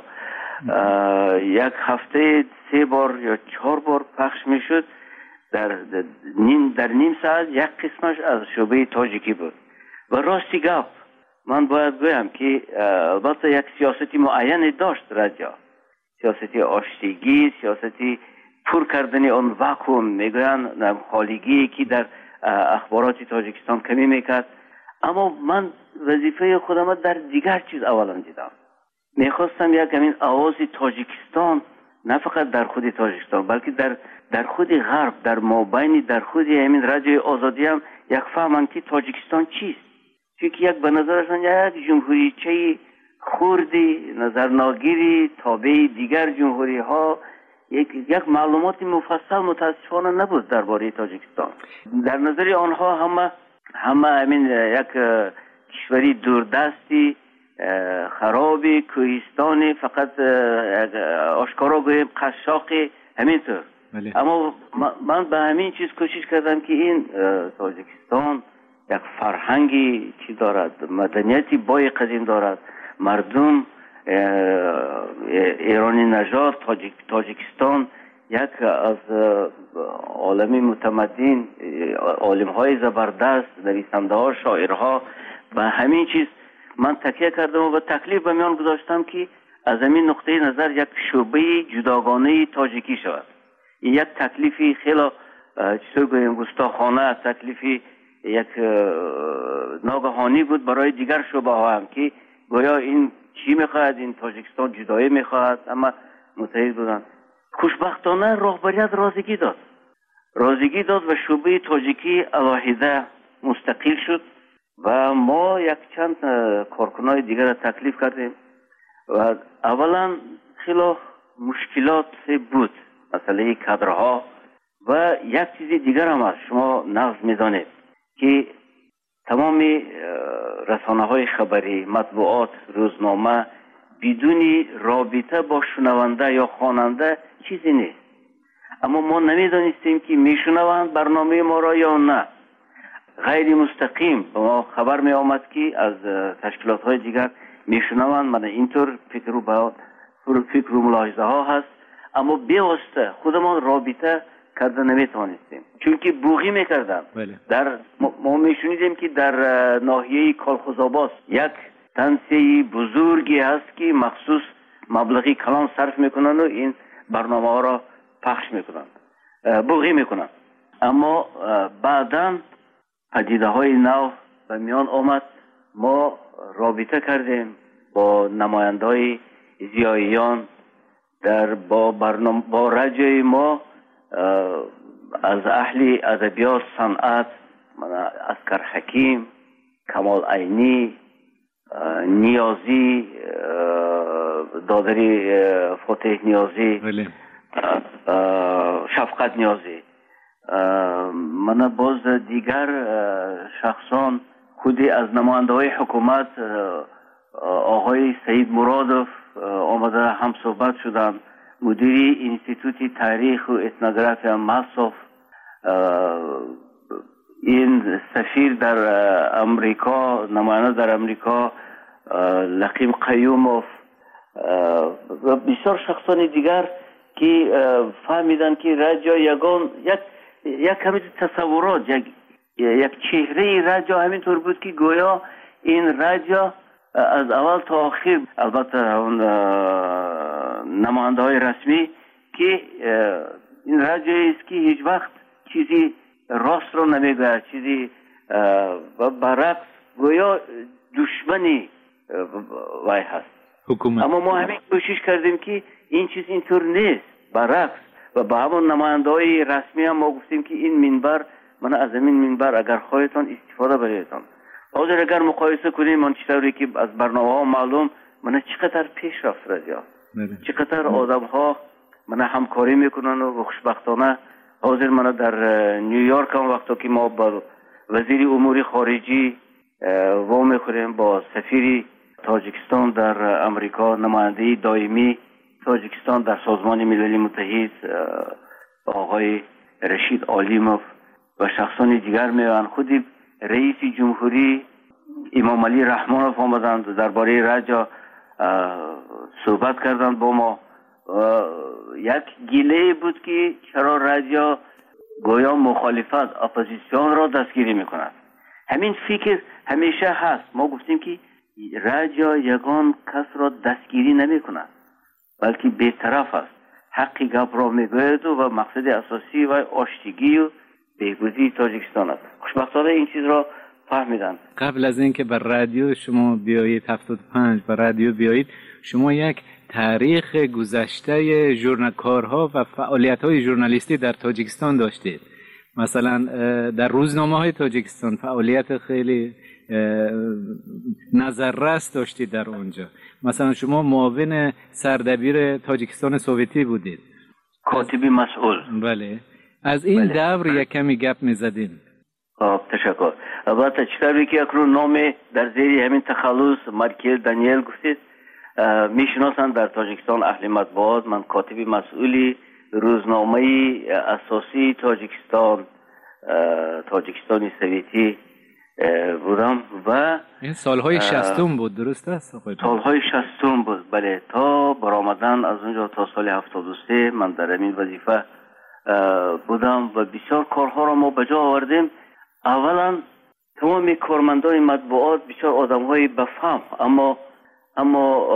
U: یک هفته سه بار یا چهار بار پخش میشد. در نیم در نیم ساعت یک قسمش از شعبه تاجیکی بود. و راستی گفت من باید گویم که البته یک سیاستی معین داشت رادیو، سیاستی آشتیگی، سیاستی پر کردن آن واکوم، میگوین خالیگی که در اخبارات تاجیکستان کمی میکرد. اما من وظیفه خودم در دیگر چیز اولا دیدم. میخواستم یک همین آواز تاجیکستان نه فقط در خود تاجیکستان بلکه در در خود غرب، در مابین در خود همین رادیوی آزادی هم یک فهمن که تاجیکستان چیست. چون یک به نظرشان یک جمهوریچه خوردی، نظرناگیری، تابع دیگر جمهوری ها، یک یک معلومات مفصل متاسفانه نبود درباره تاجیکستان. در نظر آنها همه همه همین یک کشوری دوردستی، خرابی، کوهستانی، فقط آشکارا گویم قشاقی، همینطور. اما من به همین چیز کوشش کردم که این تاجیکستان یک فرهنگی چی دارد، مدنیتی بای قدیم دارد، مردم ایرانی نژاد، تاجیک تاجیکستان یک از عالمی متمدن، عالم های زبردست، نویسنده ها، شاعرها. به همین چیز من تکیه کردم و تکلیف به میان گذاشتم که از همین نقطه نظر یک شعبه جداگانه تاجیکی شود. این یک تکلیفی خیلی چطور گویم گستاخانه، تکلیفی یک ناگهانی بود برای دیگر شعبه ها هم که گویا این چی میخواهد، این تاجیکستان جدایی میخواهد، اما متحد بودن. خوشبختانه رهبریت رازگی داد رازگی داد و شعبه تاجیکی علاهیده مستقل شد و ما یک چند کارکنای دیگر را تکلیف کردیم و اولا خیلی مشکلات بود، مسئله کادرها و یک چیز دیگر هم هست. شما نقض میدانید که تمام رسانه های خبری، مطبوعات، روزنامه بدون رابطه با شنونده یا خواننده چیزی نیست. اما ما نمیدانستیم که میشنوند برنامه ما را یا نه. غیر مستقیم به ما خبر می آمد که از تشکیلات های دیگر میشنوند. من اینطور فکر و با فکر و ملاحظه ها هست، اما بیواسطه خودمان رابطه کرده نمیتوانستیم، چون که بوغی میکردن. در ما میشنیدیم که در ناحیه کالخوزآباد یک تنسیه بزرگی هست که مخصوص مبلغی کلان صرف میکنن و این برنامه ها را پخش میکنن، بوغی میکنن. اما بعداً پدیده های نو به میان آمد. ما رابطه کردیم با نماینده های زیاییان در با برنامه با رادیوی ما، از اهل ادبیات، صنعت، اسکر حکیم، کمال عینی، نیازی، دادری فتح نیازی، شفقت نیازی. من باز دیگر شخصان خودی از نماینده های حکومت آقای سعید مرادوف آمده هم صحبت شدن، مدیری انستیتوت تاریخ و اتنوگرافی ماسوف، این سفیر در امریکا، نماینده در امریکا لقیم قیوموف و بسیار شخصان دیگر که فهمیدن که رادیو یگان یک یک کمی تصورات، یک یک چهره رادیو همینطور بود که گویا این رادیو از اول تا آخر، البته اون نماینده های رسمی، که این رادیویی است که هیچ وقت چیزی راست رو نمیگه، چیزی برعکس گویا دشمنی وای هست حکومت. اما ما همین کوشش کردیم که این چیز اینطور نیست، برعکس، و به همون نماینده های رسمی هم ما گفتیم که این منبر، من از این منبر اگر خواهیتان استفاده بریدتان. حاضر اگر مقایسه کنیم من چطوری که از برنامه ها معلوم من چقدر پیش رفت رادیو، چقدر آدم ها من همکاری میکنن و خوشبختانه حاضر من در نیویورک هم وقتا که ما با وزیر امور خارجی و میخوریم، با سفیر تاجیکستان در امریکا، نماینده دائمی تاجیکستان در سازمان ملل متحد آقای رشید عالیموف و شخصان دیگر میان، خودی رئیس جمهوری امام علی رحمانوف آمدند درباره رادیو صحبت کردند با ما. یک گله بود که چرا رادیو گویا مخالفت، اپوزیسیون را دستگیری میکند. همین فکر همیشه هست. ما گفتیم که رادیو یگان کس را دستگیری نمیکند، بلکه بی‌طرف است، حقی گپ را میگوید و مقصد اساسی و آشتگی و بهبودی تاجیکستان است. خوشبختانه این چیز را فهمیدن.
V: قبل از اینکه بر رادیو شما بیایید هفتاد و پنج بر رادیو بیایید، شما یک تاریخ گذشته ژورنالکارها و فعالیت‌های ژورنالیستی در تاجیکستان داشتید. مثلا در روزنامه‌های تاجیکستان فعالیت خیلی نظررس داشتید در اونجا. مثلا شما معاون سردبیر تاجیکستان سوویتی بودید،
U: کاتبی مسئول.
V: بله، از این بله. دور یک کمی گپ می‌زدین.
U: آه تشکر. البته چطوری که اکنون نام در زیر همین تخلص مارکل دانیل گفتید، میشناسند در تاجیکستان اهل مطبوعات. من کاتبی مسئولی روزنامه اساسی تاجیکستان تاجیکستان سوویتی بودم و
V: این سالهای شصتم بود، درست است آقای؟
U: سالهای شصتم بود، بله، تا برآمدن از اونجا تا سال هفتاد و سه من در این وظیفه بودم و بسیار کارها را ما بجا آوردیم. اولا تمام کارمندان مطبوعات بسیار آدم‌های بفهم، اما اما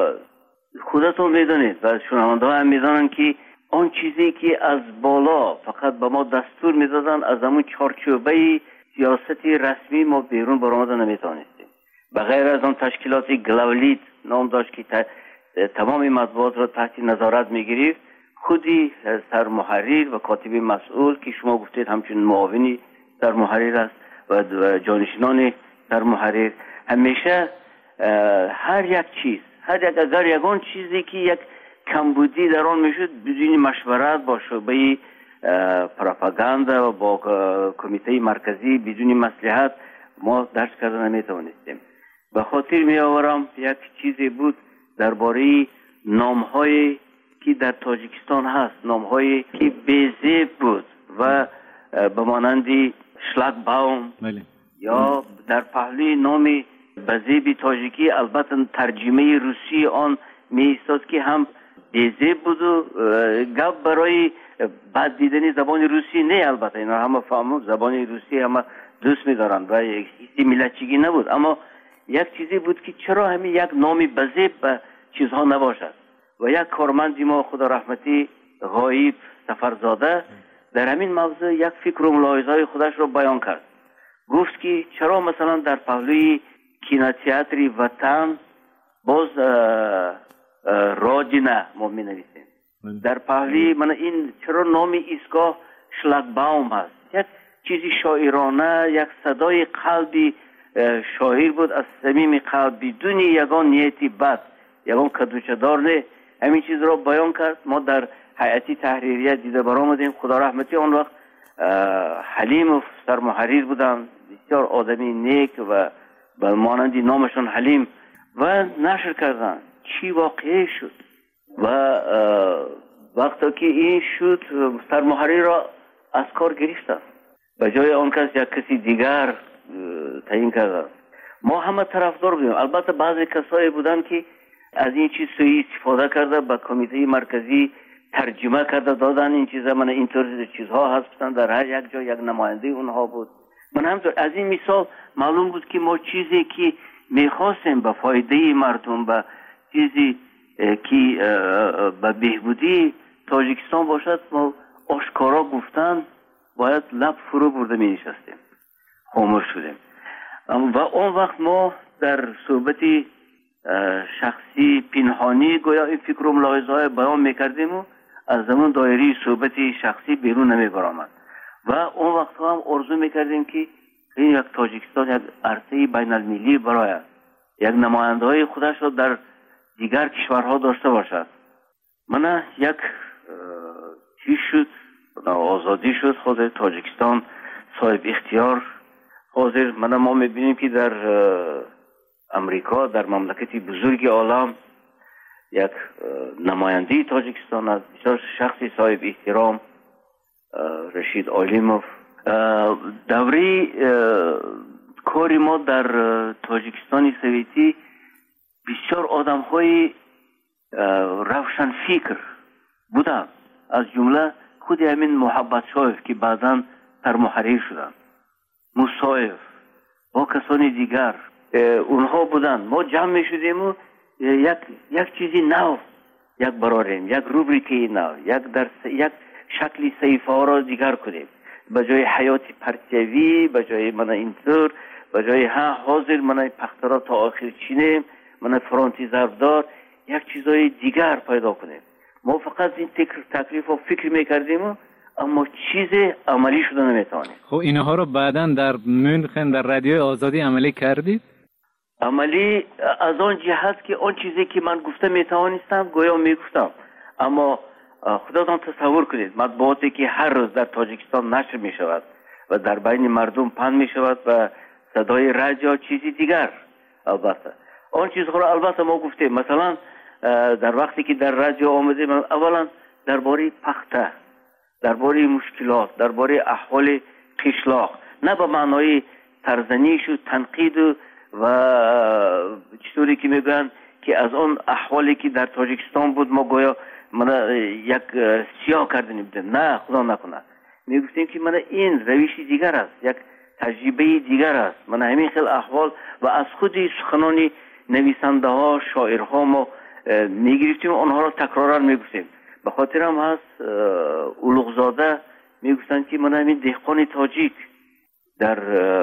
U: خودتون میدونید و شنونده‌ها هم میدونن که آن چیزی که از بالا فقط به ما دستور میدادن، از همون چارچوبه سیاستی رسمی ما بیرون برآمده نمیتونستیم. به غیر از آن تشکیلات گلولیت نام داشت که تمام مطبوعات را تحت نظارت میگیرید، خودی سرمحرر و کاتب مسئول که شما گفتید همچون معاونی سرمحرر است و جانشینان سرمحرر، همیشه هر یک چیز، هر یک اگر یگان چیزی که یک کمبودی در آن میشد بدون مشورت با شعبه پروپاگاندا و با کمیته مرکزی بدون مصلحت ما درس کردن نمیتوانستیم. به خاطر می آورم یک چیزی بود درباره نام‌هایی که در تاجیکستان هست، نام‌هایی که بی‌زیب بود و به مانند شلاگباوم یا در پهلوی نام بزیب تاجیکی، البته ترجمه روسی آن می ایستاد که هم بی‌زیب بود و گپ برای بعد دیدنی زبان روسی نه. البته اینا همه فهمون زبان روسی همه دوست می دارند و هیچ ملتچگی نبود، اما یک چیزی بود که چرا همین یک نام بزیب به چیزها نباشد. و یک کارمندی ما خدا رحمتی غایب سفرزاده در همین موضوع یک فکر و ملاحظه‌های خودش رو بیان کرد. گفت که چرا مثلا در پهلوی کینوتئاتر وطن باز رادینه ما می نویسیم، در پهلوی من این چرا نام ایستگاه شلاگباوم هست، یک چیزی شاعرانه، یک صدای قلبی شاعر بود از صمیم قلب بدون یگان نیتی بد، یگان کدوچه‌دار نه. همین چیز را بیان کرد. ما در هیئتی تحریریه دیده برآمدیم. خدا رحمتی آن وقت حلیم سرمحریر بودن، بسیار آدمی نیک و به مانندی نامشون حلیم، و نشر کردن چی واقعی شد. و وقتی که این شد سرمحریر را از کار گرفتن، به جای آن کس یک کسی دیگر تعیین کردن. ما همه طرفدار بودیم. البته بعضی کسایی بودن که از این چیز سوء استفاده کرده، به کمیته مرکزی ترجمه کرده دادن این چیزا. من اینطور چیزها هستن، در هر یک جا یک نماینده اونها بود. من همطور از این مثال معلوم بود که ما چیزی که میخواستیم به فایده مردم، به چیزی که به بهبودی تاجیکستان باشد، ما آشکارا گفتن باید لب فرو برده می نشستیم، خاموش شدیم. و اون وقت ما در صحبت شخصی پنهانی گویا این فکر و ملاحظه های بیان میکردیم و از زمان دایره صحبت شخصی بیرون نمی برآمد. و اون وقت هم آرزو میکردیم که این یک تاجیکستان یک عرصه بین المللی برای یک نماینده های خودش را در دیگر کشورها داشته باشد. من یک چیز شد، آزادی شد، حاضر تاجیکستان صاحب اختیار. حاضر من ما میبینیم که در امریکا، در مملکتی بزرگ عالم، یک نماینده تاجیکستان از بسیار شخصی صاحب احترام، رشید آلیموف. دوره کاری ما در تاجیکستان سویتی بسیار آدم های روشن فکر بودن، از جمله خود همین محبت شایف که بعداً سرمحریر شدن، مصایف با کسانی دیگر اونها بودن. ما جمع می شدیم و یک یک چیزی نو یک براریم، یک روبریکی نو، یک در یک شکلی صحیفه ها را دیگر کنیم. به جای حیات پرتیوی، به جای من اینطور، به جای ها حاضر من پخترا تا آخر چینیم، من فرانتی ضربدار، یک چیزای دیگر پیدا کنیم. ما فقط این تکلیف و فکر میکردیم، اما چیز عملی شده نمیتوانیم.
V: خب اینها رو بعداً در مونخن در رادیوی آزادی عملی کردید؟
U: عملی از آن جهت که آن چیزی که من گفته میتوانستم گویا میگفتم. اما خودتان تصور کنید مطبوعاتی که هر روز در تاجیکستان نشر میشود و در بین مردم پخش میشود و صدای رادیو چیزی دیگر. البته آن چیزها را البته ما گفتیم. مثلا در وقتی که در رادیو آمدیم، اولا درباره پخته، درباره مشکلات، درباره احوال قشلاق، نه به معنای سرزنش و تنقید و چطوری که میگن که از آن احوالی که در تاجیکستان بود ما گویا من یک سیاه کردنیم. نه، خدا نکنه. میگفتیم که من این روش دیگر است، یک تجربه دیگر است. من همین خیلی احوال و از خود سخنان نویسنده ها، شاعرها ما میگرفتیم، آنها را تکرارا میگفتیم. به خاطر هم هست اولوغزاده میگفتن که من همین دهقان تاجیک در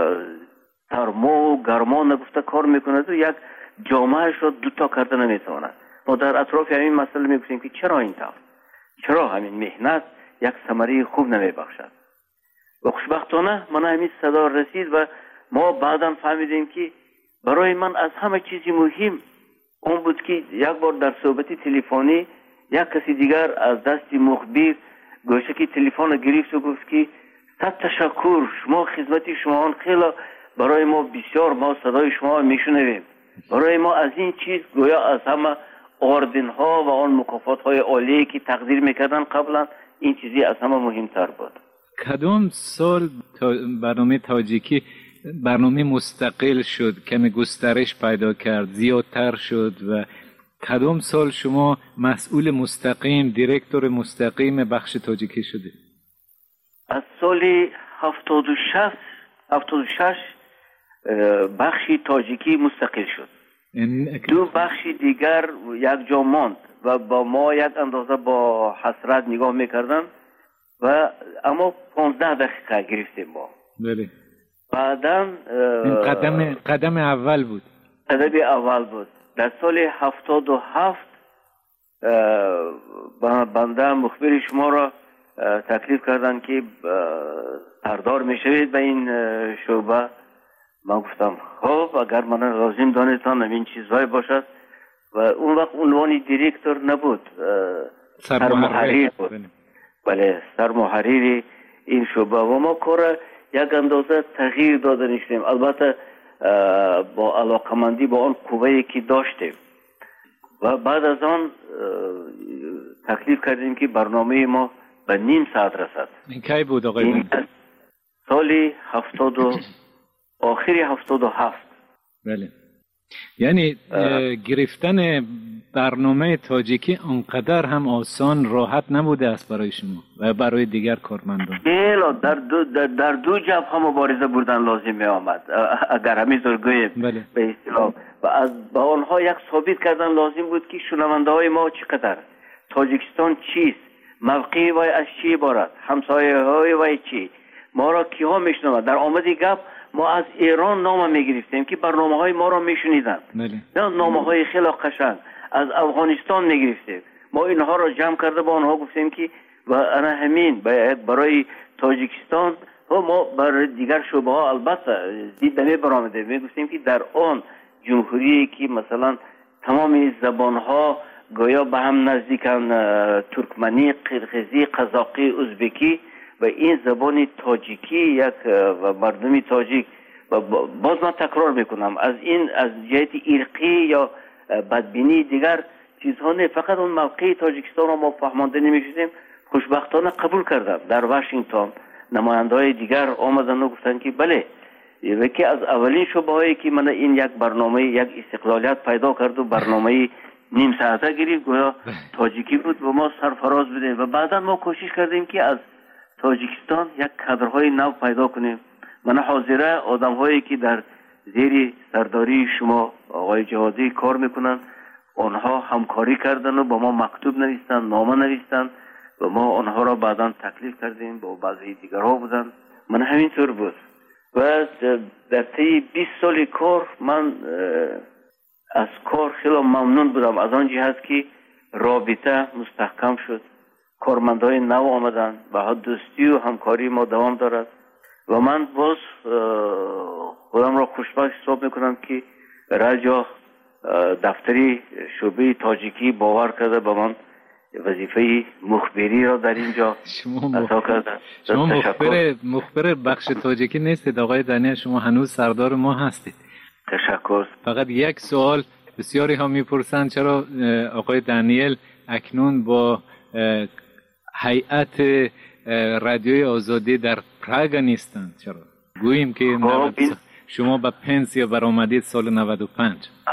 U: سرما و گرما نگفته کار میکنه و یک جامعهش را دوتا کرده نمیتونه. ما در اطراف همین مسئله میگفتیم که چرا این طور، چرا همین مهنت یک ثمره خوب نمیبخشد. و خوشبختانه من همین صدا رسید و ما بعدا فهمیدیم که برای من از همه چیزی مهم اون بود که یک بار در صحبت تلفنی یک کسی دیگر از دست مخبر گوشه که تلفن گرفت و گفت که صد تشکر، شما خدمت شما خیلی برای ما بسیار، ما صدای شما میشنویم. برای ما از این چیز گویا از همه آردن ها و آن مکافات های عالی که تقدیر میکردن قبلا این چیزی از همه مهمتر بود.
V: کدام سال تا برنامه تاجیکی برنامه مستقل شد، کمی گسترش پیدا کرد، زیادتر شد و کدام سال شما مسئول مستقیم، دیرکتور مستقیم بخش تاجیکی شده؟
U: از سال هفتاد و شش هفتاد و شش بخش تاجیکی مستقل شد. دو بخش دیگر یک جا ماند و با ما یک اندازه با حسرت نگاه میکردن و اما پانزده دقیقه گرفتیم ما.
V: بله.
U: بعداً
V: قدم قدم اول بود.
U: قدم اول بود. در سال هفتاد و هفت بنده مخبر شما را تکلیف کردن که سردار میشوید به این شعبه. من گفتم خب اگر من لازم دانستان این چیزهای باشد. و اون وقت عنوان دیرکتور نبود، سرمحریر بود. بله سرمحریر این شعبه و ما کار یک اندازه تغییر داده نیستیم. البته با علاقمندی با آن قوه‌ای که داشتیم و بعد از آن تکلیف کردیم که برنامه ما به نیم ساعت رسد.
V: این کی بود آقای؟
U: سالی هفتاد و آخری هفتاد و هفت.
V: بله. یعنی گرفتن برنامه تاجیکی انقدر هم آسان راحت نبوده است برای شما و برای دیگر کارمندان.
U: خیلی در دو در, در دو جبهه مبارزه بردن لازم می آمد اگر همینطور گوییم
V: بله.
U: به اصطلاح و از با آنها یک ثابت کردن لازم بود که شنونده های ما چقدر تاجیکستان چیست، موقعی وای از چی عبارت، همسایه های وای چی، ما را کیها میشنوند. در آمدی گپ ما از ایران نام میگرفتیم که برنامه های ما را میشنیدند، نه نامه های خیلی قشنگ. از افغانستان میگرفتیم، ما اینها را جمع کرده با آنها گفتیم که و انا همین برای تاجیکستان و ما برای دیگر شعبه ها البته دیدنی برآمده میگفتیم که در آن جمهوری که مثلا تمام زبان ها گویا به هم نزدیکن، ترکمنی، قرقیزی، قزاقی، ازبکی و این زبان تاجیکی یک و مردمی تاجیک و باز من تکرار میکنم از این از جهت ارقی یا بدبینی دیگر چیزها نه، فقط اون موقع تاجیکستان را ما فهمانده نمیشدیم. خوشبختانه قبول کردم در واشنگتن نماینده های دیگر آمدن و گفتن که بله یکی از اولین شعبه هایی که من این یک برنامه یک استقلالیت پیدا کرد و برنامه نیم ساعته گرفت گویا تاجیکی بود و ما سرفراز بدیم و بعدا ما کوشش کردیم که از تاجیکستان یک کادرهای نو پیدا کنیم. من حاضره آدم هایی که در زیر سرداری شما آقای جهادی کار میکنن آنها همکاری کردن و با ما مکتوب نوشتن، نامه نوشتن و ما آنها را بعدا تکلیف کردیم با بعضی دیگرها بودن. من همینطور بود و در طی بیست سال کار من از کار خیلی ممنون بودم از آن جهت که رابطه مستحکم شد، کارمندای نو آمدن و دوستی و همکاری ما دوام دارد و من باز خودم را خوشبخت حساب میکنم که رجا دفتری شعبه تاجیکی باور کرده به من وظیفه مخبری را در اینجا عطا کرده.
V: شما مخبر مخبر بخش تاجیکی نیستید آقای دانیل، شما هنوز سردار ما هستید.
U: تشکر.
V: فقط یک سوال بسیاری ها میپرسند چرا آقای دانیل اکنون با هیئت رادیوی آزادی در پراگ نیستند؟ چرا گوییم که شما به پنسیا برآمدید سال نود و پنج.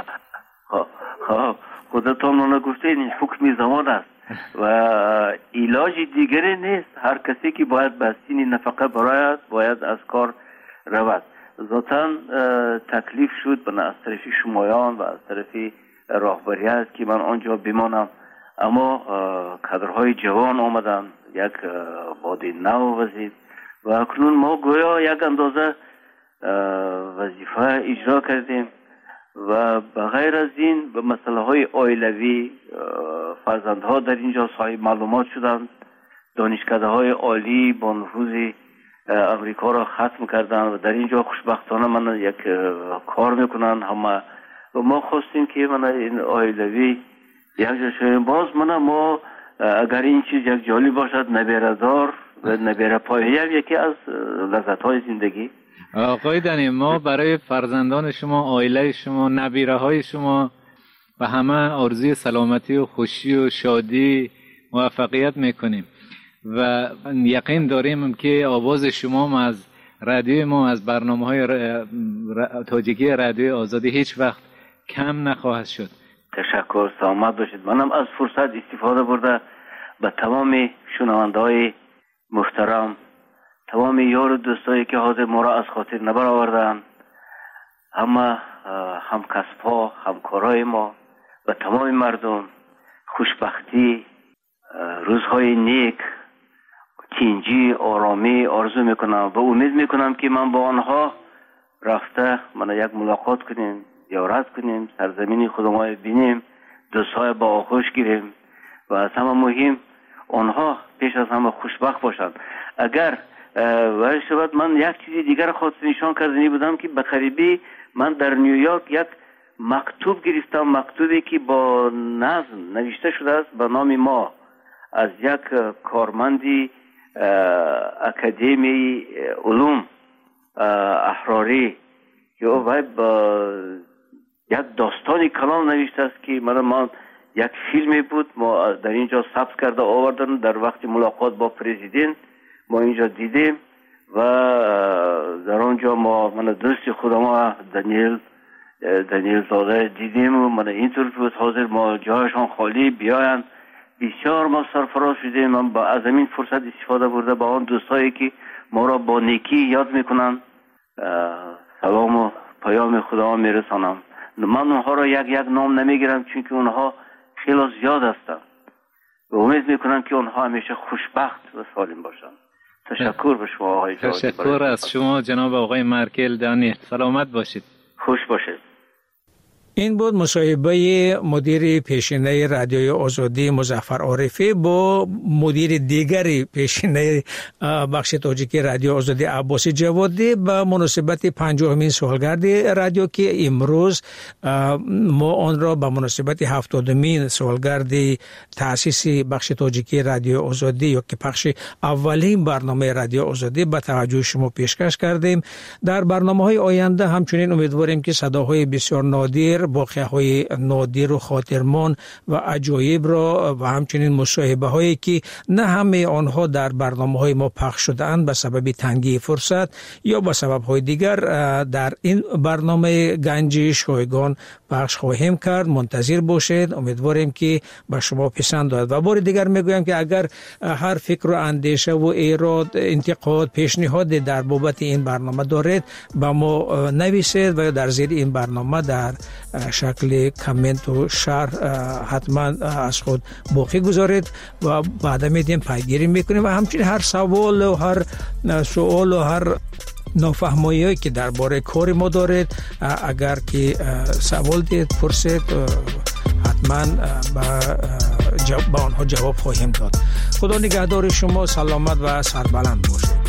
U: خودتان من گفته این حکم زمان است و علاج دیگری نیست. هر کسی که باید به سین نفقه برآید باید از کار رود. ذاتاً تکلیف شد به از طرف شمایان و از طرف راهبریت که من آنجا بمانم، اما کادرهای جوان آمدن، یک باد نو وزید و اکنون ما گویا یک اندازه وظیفه اجرا کردیم و بغیر از این به مسئله های عائلوی فرزندها در اینجا صاحب معلومات شدند، دانشکده های عالی با نفوذ امریکا را ختم کردن و در اینجا خوشبختانه من یک کار میکنن همه و ما خواستیم که من این عائلوی یک جا شویم. باز من ما اگر این چیز یک جالب باشد نبیردار و نبیر پایه یکی از لذت های زندگی.
V: آقای دنی ما برای فرزندان شما، عائله شما، نبیره های شما و همه آرزوی سلامتی و خوشی و شادی موفقیت میکنیم و یقین داریم که آواز شما از رادیوی ما از برنامه های تاجیکی رادیوی آزادی هیچ وقت کم نخواهد شد.
U: تشکر، سلامت باشید. منم از فرصت استفاده برده به تمام شنونده های محترم، تمام یار و دوستایی که حاضر ما را از خاطر نبر آوردن، همه هم کسب ها، همکارای ما و تمام مردم خوشبختی، روزهای نیک، تینجی، آرامی آرزو میکنم و امید میکنم که من با آنها رفته من یک ملاقات کنیم، زیارت کنیم، سرزمین خودمان بینیم، دوستای با آغوش گیریم و از همه مهم آنها پیش از همه خوشبخت باشند. اگر ولی شود من یک چیزی دیگر خواست نشان کردنی بودم که بقریبی من در نیویورک یک مکتوب گرفتم، مکتوبی که با نظم نوشته شده است به نام ما از یک کارمندی اکادمی علوم احراری که او با یک داستانی کلام نوشته است که من من یک فیلمی بود ما در اینجا ثبت کرده آوردن. در وقت ملاقات با پرزیدنت ما اینجا دیدیم و در آنجا ما من دوست خودم دانیل دانیل زاده دیدیم و من اینطور بود حاضر ما جایشان خالی بیاین. بسیار ما سرفراز شدیم. من با از این فرصت استفاده برده با آن دوستایی که ما را با نیکی یاد میکنن سلام و پیام خدا میرسانم. من اونها را یک یک نام نمیگیرم چون که اونها خیلی زیاد هستند و امید میکنم که اونها همیشه خوشبخت و سالم باشند. تشکر به شما آقای جاوید.
V: تشکر از شما جناب آقای مارکل دانیل. سلامت باشید.
U: خوش باشید.
T: این بود مصاحبه مدیر پیشینه رادیوی آزادی مظفر عارفی با مدیر دیگری پیشینه بخش تاجیکی رادیو آزادی عباس جوادی به مناسبت پنجاهمین سالگرد رادیو که امروز ما آن را به مناسبت هفتادمین سالگرد تأسیس بخش تاجیکی رادیو آزادی یا که پخش اولین برنامه رادیو آزادی به توجه شما پیشکش کردیم. در برنامه‌های آینده همچنین امیدواریم که صداهای بسیار نادر، واقعه‌های نادر و خاطرمان و عجایب را و همچنین مصاحبه هایی که نه همه آنها در برنامه‌های ما پخش شده‌اند به سبب تنگی فرصت یا به سبب‌های دیگر در این برنامه گنج شایگان پخش خواهیم کرد. منتظر باشید. امیدواریم که به شما پسند آید. و بار دیگر میگویم که اگر هر فکر و اندیشه و ایراد، انتقاد، پیشنهاد در بابت این برنامه دارید با ما نویسید و در زیر این برنامه در شکل کامنت و شرح حتما از خود باقی گذارید و بعدا میدیم پیگیری میکنیم و همچنین هر سوال و هر سوال و هر نافهمایی که درباره کار ما دارید اگر که سوال دید پرسید حتما با آنها جواب خواهیم داد. خدا نگهدار شما. سلامت و سربلند باشید.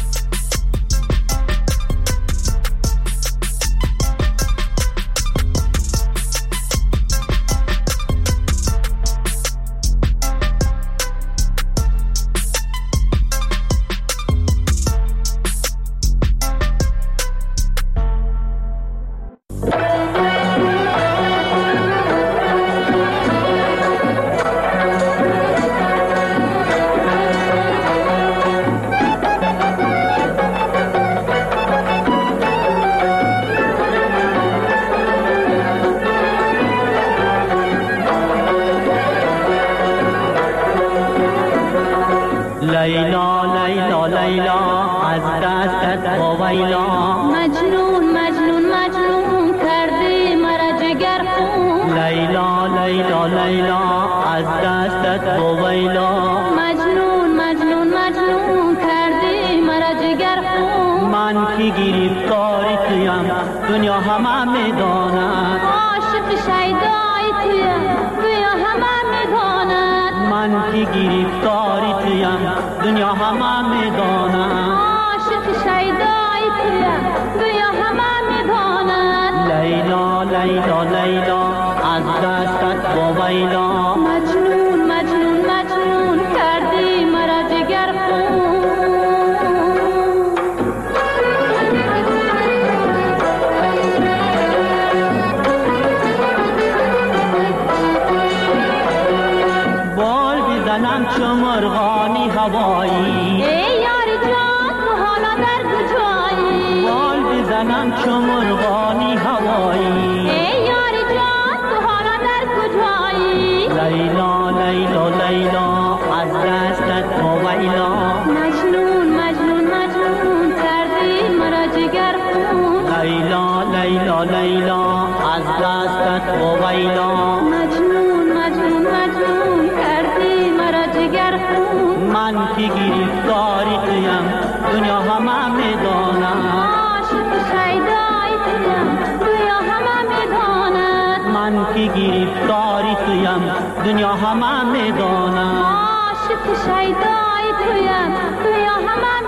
D: دنیا همه میدانم عاشق شیدای تویم تویا همه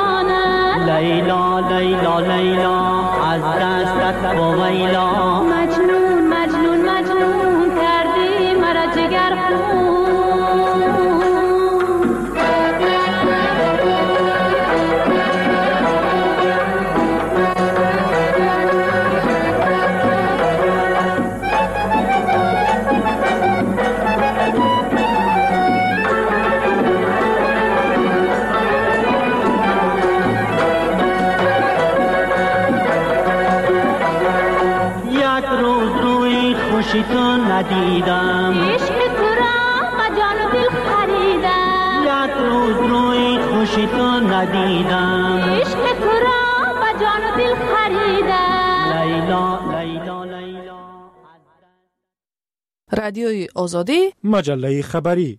D: میدانم لیلا لیلا لیلا از دستت با ویلا مجنون مجنون مجنون کردی مرا جگر خون
S: تو ندیدم
D: عشق تو را با جان و دل خریدم
S: یک روز روی خوشی تو ندیدم
D: عشق تو را با جان و دل خریدم
S: لیلا لیلا لیلا.
C: رادیوی آزادی،
B: مجله خبری.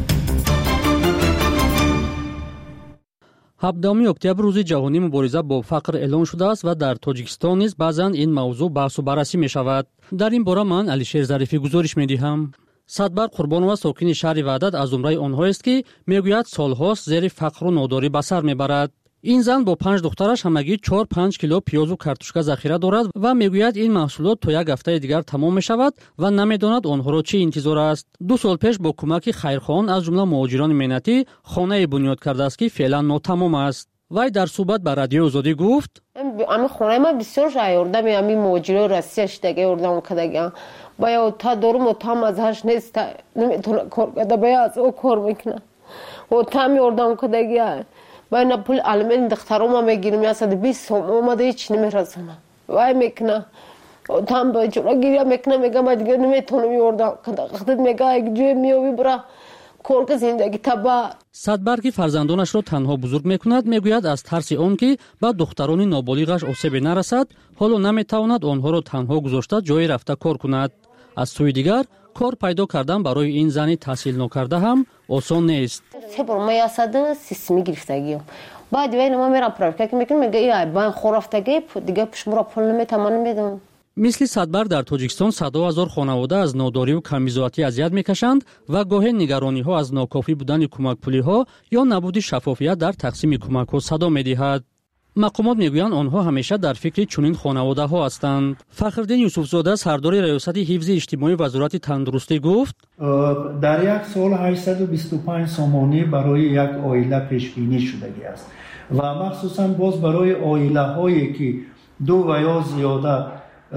E: هفدهم اکتبر روز جهانی مبارزه با فقر اعلان شده است و در تاجیکستان نیز بعضاً این موضوع بحث و بررسی می شود. در این باره من علیشیر ظریفی گزارش می دهم. صدبر قربان و ساکن شهر وحدت از جمله آنهاست که میگوید سالهاست زیر فقر و ناداری به سر میبرد. این زن با پنج دخترش همگی چهار پنج کیلو پیاز و کارتوشکا ذخیره دارد و میگوید این محصولات تا یک هفته دیگر تمام میشود و نمیداند آنها را چه انتظار است. دو سال پیش با کمک خیرخواهان از جمله مهاجران مهنتی خانه بنیاد کرده است که فعلا ناتمام است. وی در صحبت با رادیو آزادی گفت:
W: امی خونه ما بسیار جایوردم، امی مهاجران روسیه دیگه اردم کداگه باید تا دورم تا ازش نیست، نمیتونه کار کنه، باید از او کار میکنه و تا میوردم کداگه باید پول علمین دخترم هم میگیرم یا صد بیست سوم اومده هیچ نمیرسونه وای میکنه و تا هم باید چرا گیریا میکنه میگه باید دیگه نمیتونه میوردم خودت میگه یک جوی میوی برا کار که زندگی تبا.
E: صدبر که فرزندانش را تنها بزرگ میکند میگوید از ترس آن که با دختران نابالغش آسیب نرسد حالا نمیتواند آنها را تنها گذاشته جای رفته کار کند. از سوی دیگر کار پیدا کردن برای این زنی تحصیل نکرده هم آسان نیست.
W: سه بار ما یاساده سیستمی گرفتگیم بعد وین ما میرم پراکتیک میکنم میگه ای با خرافتگی دیگه پشمورا پول نمیتونم میدم.
E: مثل صدبر در تاجیکستان صدها هزار خانواده از ناداری و کمیزاتی اذیت میکشند و گاهی نگرانی ها از ناکافی بودن کمک پولی ها یا نبود شفافیت در تقسیم کمک ها صدا میدهد. مقامات میگویند آنها همیشه در فکر چنین خانواده ها هستند. فخرالدین یوسفزاده سردار ریاست حفظ اجتماعی وزارت تندرستی گفت:
X: در یک سال هشتصد و بیست و پنج سامانی برای یک عائله پیش بینی شده است و مخصوصا باز برای عائله هایی که دو و یا زیاده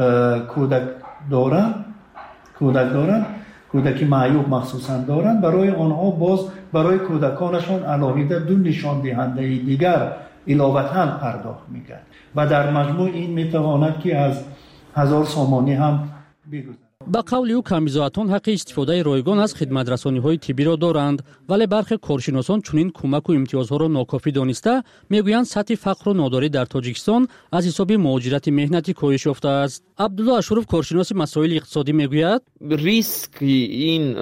X: کودک دارند کودک دارند کودکی معیوب مخصوصا دارند برای آنها باز برای کودکانشان علاوه دو نشان دهنده دیگر علاوتاً پرداخت میکرد و در مجموع این میتواند که از هزار سامانی هم بگذرد.
E: با قول او کمیزاتان حق استفاده رایگان از خدمترسانی‌های طبی را دارند ولی برخی کارشناسان چنین کمک و امتیازها را ناکافی دانسته میگویند سطح فقر و ناداری در تاجیکستان از حساب مهاجرت مهنتی کاهش یافته است. عبدالله اشرف کارشناس مسائل اقتصادی میگوید
F: ریسک این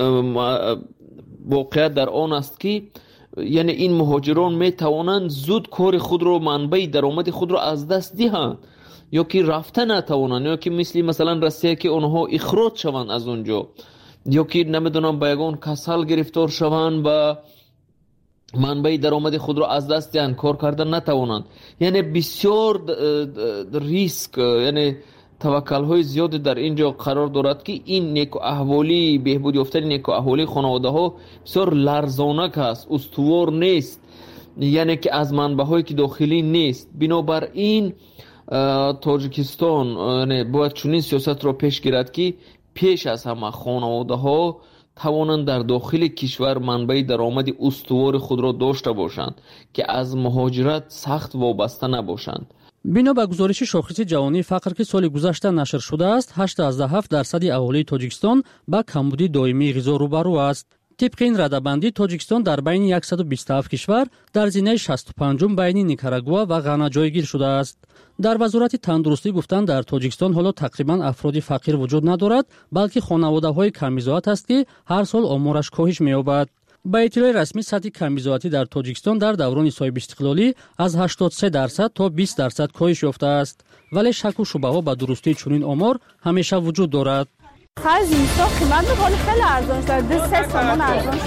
F: واقعیت در آن است که یعنی این مهاجران می توانند زود کار خود را منبع درآمد خود را از دست دهند یا که رفته نتوانند یا که مثل مثلا روسیه که آنها اخراج شوند از اونجا یا که نمیدونم با یگان کسل گرفتار شوند و منبع درآمد خود را از دست دهند کار کردن نتوانند. یعنی بسیار ریسک یعنی توکل های زیاد در اینجا قرار دارد که این نیک و احوالی بهبود یافتن نیک و احوالی خانواده ها بسیار لرزانک است، استوار نیست، یعنی که از منبع هایی که داخلی نیست. بنابراین تاجیکستان یعنی باید چنین سیاست را پیش گیرد که پیش از همه خانواده ها توانند در داخل کشور منبع درآمد استوار خود را داشته باشند که از مهاجرت سخت وابسته نباشند.
E: بنا به گزارش شاخص جهانی فقر که سال گذشته نشر شده است، هشتاد و هفت درصد اهالی تاجیکستان با کمبودی دائمی غذا روبرو است. طبق این رده‌بندی تاجیکستان در بین صد و بیست و هفت کشور در زینه شصت و پنجم بین نیکاراگوآ و غانا جایگیر شده است. در وزارت تندرستی گفتند در تاجیکستان حالا تقریبا افراد فقیر وجود ندارد، بلکه خانواده‌های کمیزات است که هر سال آمارش کاهش می‌یابد. با اطلاع رسمی سطح کمیزاتی در تاجیکستان در دوران صاحب استقلالی از هشتاد و سه درصد تا بیست درصد کاهش یافته است، ولی شک و شبهه به درستی چنین آمار همیشه وجود دارد.
G: خرج زمستان قیمت می‌کنه خیلی ارزان شده، دو سه سامان ارزان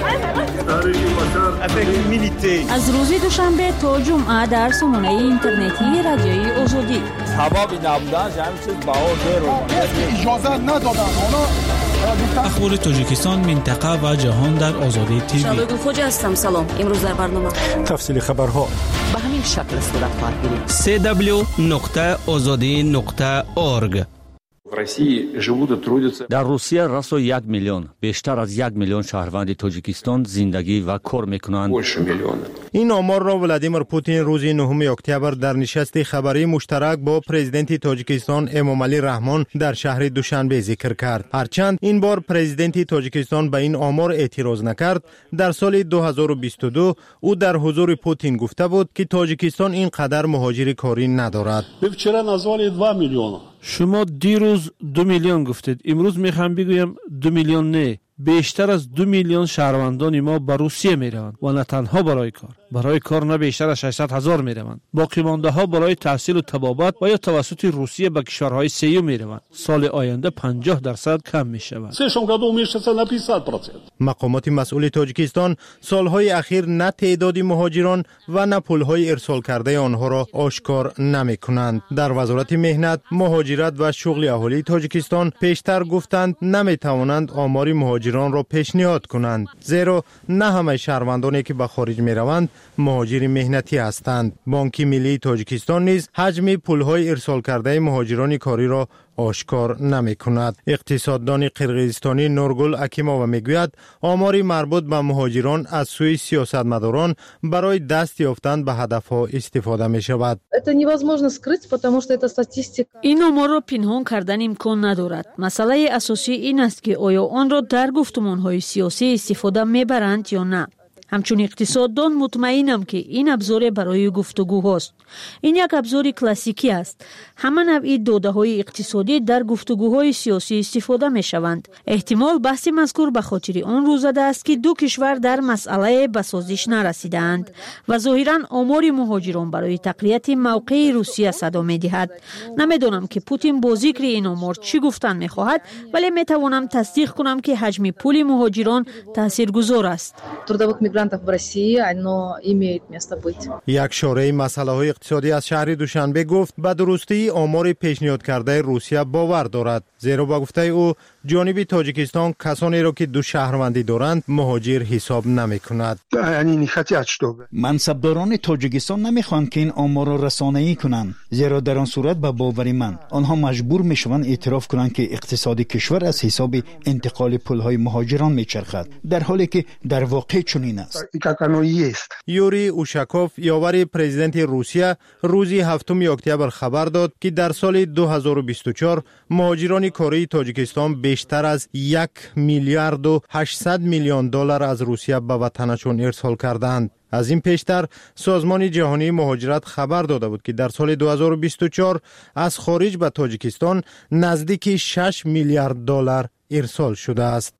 G: شده.
H: از روز دوشنبه تا جمعه در سامانه اینترنتی رادیوی آزادی
I: هوا نبودن همین چیز بهار دیر
Y: اجازه ندادن.
K: اخبار تاجیکستان، منطقه و جهان در آزادی تیوی.
R: شادو خوجا هستم. سلام. امروز در برنامه
B: تفصیل خبرها
R: به همین شکل صورت خواهد گرفت.
Z: دبلیو دبلیو دبلیو نقطه آزادی نقطه اورگ.
L: дар русия расо як миллион бештар аз як миллион шаҳрванди тоҷикистон зиндагӣ ва кор мекунанд.
B: ин оморро владимир путин рӯзи нӯҳуми октябр дар нишасти хабарии муштарак бо президенти тоҷикистон эмомалӣ раҳмон дар шаҳри душанбе зикр кард. ҳарчанд ин бор президенти тоҷикистон ба ин омор эътироз накард, дар соли ду ҳазору бисту ду ӯ дар ҳузури Путин гуфта буд ки тоҷикистон ин қадар муҳоҷири корӣ надорад.
A: шумо дирӯз ду миллион гуфтед, имрӯз мехоҳам бигӯям ду миллион не. бештар аз ду миллион шаҳрвандони мо ба Русия мераванд ва на танҳо барои кор. барои кор на бештар аз шашсад ҳазор мераванд. боқимондаҳо барои таҳсилу табобат ва ё тавассути Русия ба кишварҳои сеюм мераванд. соли оянда панҷоҳ дарсад кам мешавад.
B: мақомоти масъули Тоҷикистон солҳои ахир на теъдоди муҳоҷирон ва на пулҳои ирсол кардаи онҳоро ошкор намекунанд. дар вазорати меҳнат, муҳоҷират ва шуғли аҳолии Тоҷикистон пештар гуфтанд наметавонанд омори муҳоҷиронро пешниҳод кунанд, зеро на ҳамаи шаҳрвандоне ки ба хориҷ мераванд муҳоҷири меҳнатӣ ҳастанд. бонки миллии Тоҷикистон низ ҳаҷми пулҳои ирсол кардаи муҳоҷирони кориро ошкор намекунад. иқтисоддони қирғизистонӣ Нургул Акимова мегӯяд, омори марбут ба муҳоҷирон аз сӯи сиёсатмадорон барои даст ёфтан ба ҳадафҳо истифода мешавад.
H: ин оморро пинҳон кардан имкон надорад. масъалаи асосӣ ин аст ки оё онро дар гуфтумонҳои сиёсӣ истифода мебаранд ё на. ҳамчун иқтисоддон мутмаинам ки ин абзоре барои гуфтугӯҳост. ин як абзори классикӣ аст. ҳама навъи додаҳои иқтисодӣ дар гуфтугӯҳои сиёсӣ истифода мешаванд. эҳтимол баҳси мазкур ба хотири он рӯ зада аст ки ду кишвар дар масъалае ба созиш нарасидаанд ва зоҳиран омори муҳоҷирон барои тақвияти мавқеи Русия садо медиҳад. намедонам ки Путин бо зикри ин омор чӣ гуфтан мехоҳад, вале метавонам тасдиқ кунам ки ҳаҷми пули муҳоҷирон таъсиргузор аст.
C: в России, оно имеет место быть.
B: як шораи масъалаҳои иқтисодӣ аз шаҳри Душанбе гуфт ба дурустии омори пешниҳод кардаи Русия бовар дорад, зеро ба гуфтаи ӯ ҷониби Тоҷикистон касонеро ки ду шаҳрвандӣ доранд муҳоҷир ҳисоб намекунад.
J: мансабдорони Тоҷикистон намехоҳанд ки ин оморро расонаӣ кунанд, зеро дар он сурат ба бовари ман онҳо маҷбур мешаванд эътироф кунанд ки иқтисоди кишвар аз ҳисоби интиқоли пулҳои муҳоҷирон мечархад, дар ҳоле ки дар воқеъ чунин аст.
B: Юрий Ушаков, ёвари президенти Русия, рӯзи ҳафтуми октябр хабар дод ки дар соли ду ҳазору бисту чор муҳоҷирони кории Тоҷикистон бештар аз як миллиарду ҳаштсад миллион доллар аз Русия ба ватанашон ирсол карданд. аз ин пештар созмони ҷаҳонии муҳоҷират хабар дода буд ки дар соли ду ҳазору бисту чор аз хориҷ ба Тоҷикистон наздики шаш миллиард доллар ирсол шудааст.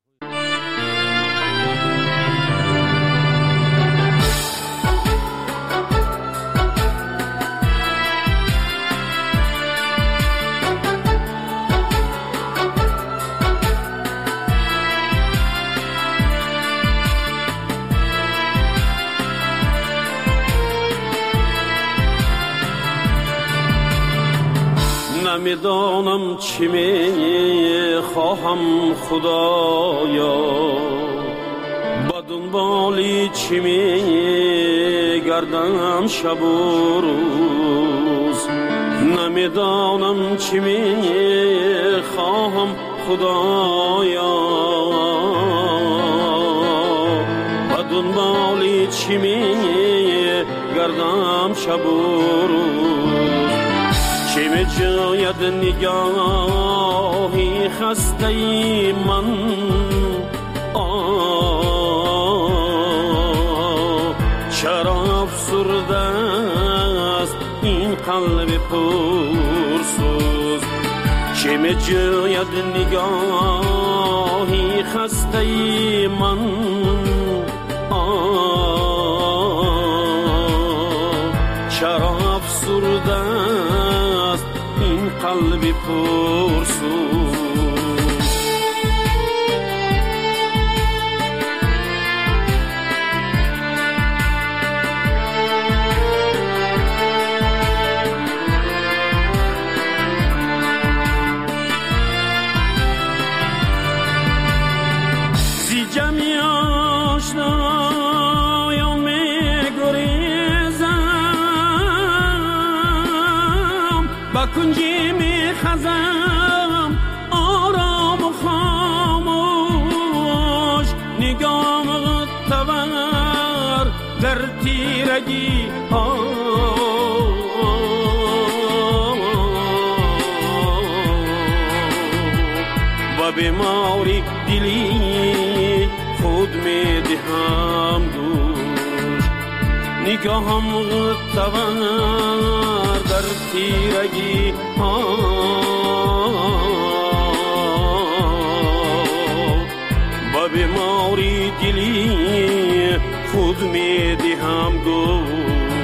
M: نمیدانم چی میخواهم خدایا، با دنبالی چی میگردم شب و روز. نمیدانم چی میخواهم خدایا، با دنبالی چی میگردم شب و روز. چه می جاید نگاهی خسته ای من، چرا افسرده است این قلب پرسوز. چه می جاید نگاهی خسته ای من، چرا افسرده قلبی پرسوز. زی جمعی آشنایان می گریزم، با کنجی می خزم تیرگی ها و بیماری دلی خود می دهم دوش نگاهم غطور در تیرگی ها و بیماری دلی خود می دهم دوش.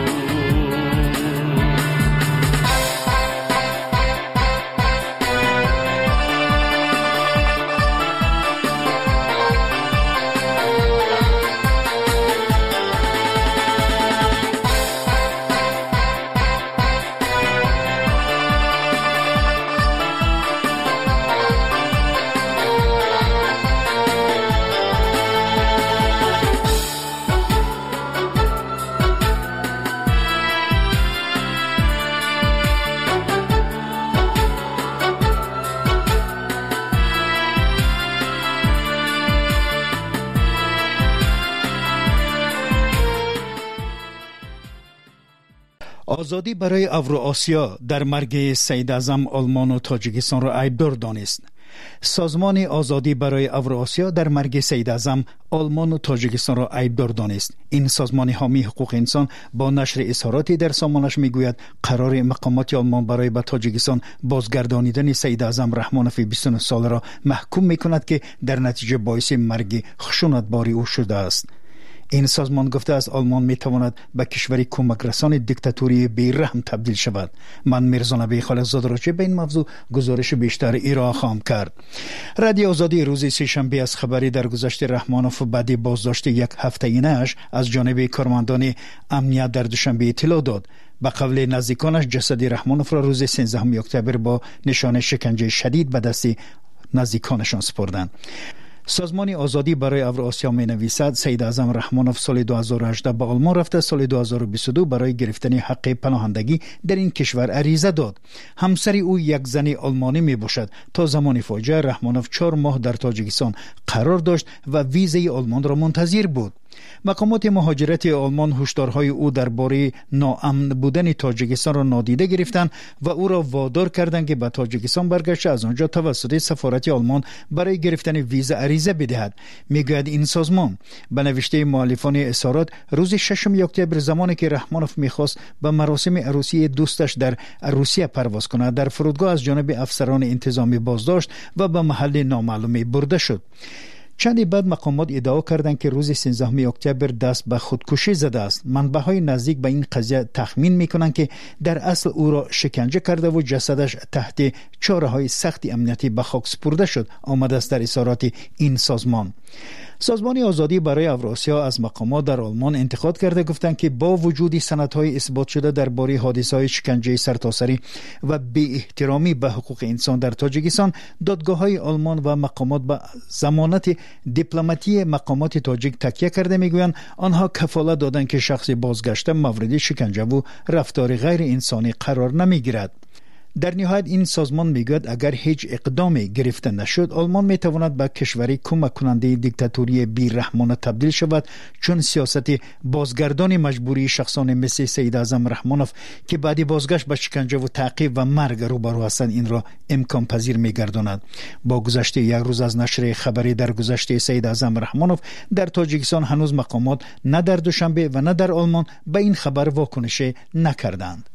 J: آزادی برای اوراسیا در مرگ سید اعظم آلمان و تاجیکستان را عیبدار دانست. سازمان آزادی برای اوراسیا در مرگ سید اعظم آلمان و تاجیکستان را عیبدار دانست. این سازمان حامی حقوق انسان با نشر اظهاراتی در سامانش میگوید قرار مقامات آلمان برای به تاجیکستان بازگردانیدن سید اعظم رحمانوف بیست و نه ساله را محکوم میکند که در نتیجه باعث مرگ خشونتباری او شده است. این سازمان گفته است آلمان میتواند به کشوری کمک رسان دیکتاتوری بی‌رحم تبدیل شود. من میرزا نبی خالقزاده را چه به این موضوع گزارش بیشتر ارائه خواهم کرد. رادیو آزادی روز سه‌شنبه از خبری درگذشت رحمانوف بعد بازداشت یک هفته‌ایش از جانب کارمندان امنیت در دوشنبه اطلاع داد. به قول نزدیکانش جسد رحمانوف را روز سیزدهم اکتبر با نشان شکنجه شدید به دست نزدیکانشان سپردند. سازمان آزادی برای اوراسیا می نویسد سید اعظم رحمانوف سال دو هزار و هجده به آلمان رفته. سال دو هزار و بیست و دو برای گرفتن حق پناهندگی در این کشور عریضه داد. همسر او یک زن آلمانی می باشد. تا زمان فاجعه رحمانوف چهار ماه در تاجیکستان قرار داشت و ویزای آلمان را منتظر بود. مقامات مهاجرت آلمان هشدارهای او درباره ناامن بودن تاجیکستان را نادیده گرفتند و او را وادار کردند که به تاجیکستان برگشته از آنجا توسط سفارت آلمان برای گرفتن ویزا عریضه بدهد. میگوید این سازمان به نوشته مؤلفان اظهارات روز ششم اکتبر زمانی که رحمانوف میخواست به مراسم عروسی دوستش در روسیه پرواز کند در فرودگاه از جانب افسران انتظامی بازداشت و به محل نامعلومی برده شد. چندی بعد مقامات ادعا کردند که روز سیزدهم اکتبر دست به خودکشی زده است. منبع‌های نزدیک به این قضیه تخمین می‌کنند که در اصل او را شکنجه کرده و جسدش تحت چاره‌های سخت امنیتی به خاک سپرده شد. آمده است در اظهارات این سازمان. سازمان آزادی برای اوراسیا از مقامات در آلمان انتقاد کرده گفتند که با وجود سندهای اثبات شده درباره حادثه‌های شکنجه سرتاسری و بی احترامی به حقوق انسان در تاجیکستان، دادگاه‌های آلمان و مقامات به ضمانت دیپلماتی مقامات تاجیک تکیه کرده میگویند آنها کفالت دادند که شخص بازگشته مورد شکنجه و رفتار غیر انسانی قرار نمیگیرد. در نهایت این سازمان میگوید اگر هیچ اقدامی گرفته نشد آلمان میتواند به کشوری کمک کننده دیکتاتوری بی‌رحمانه تبدیل شود، چون سیاست بازگردانی مجبوری شخصان مثل سید اعظم رحمانوف که بعد بازگشت به شکنجه و تعقیب و مرگ روبرو هستند این را امکان پذیر میگرداند. با گذشت یک روز از نشر خبری در گذشت سید اعظم رحمانوف در تاجیکستان هنوز مقامات نه در دوشنبه و نه در آلمان به این خبر واکنش نکردند.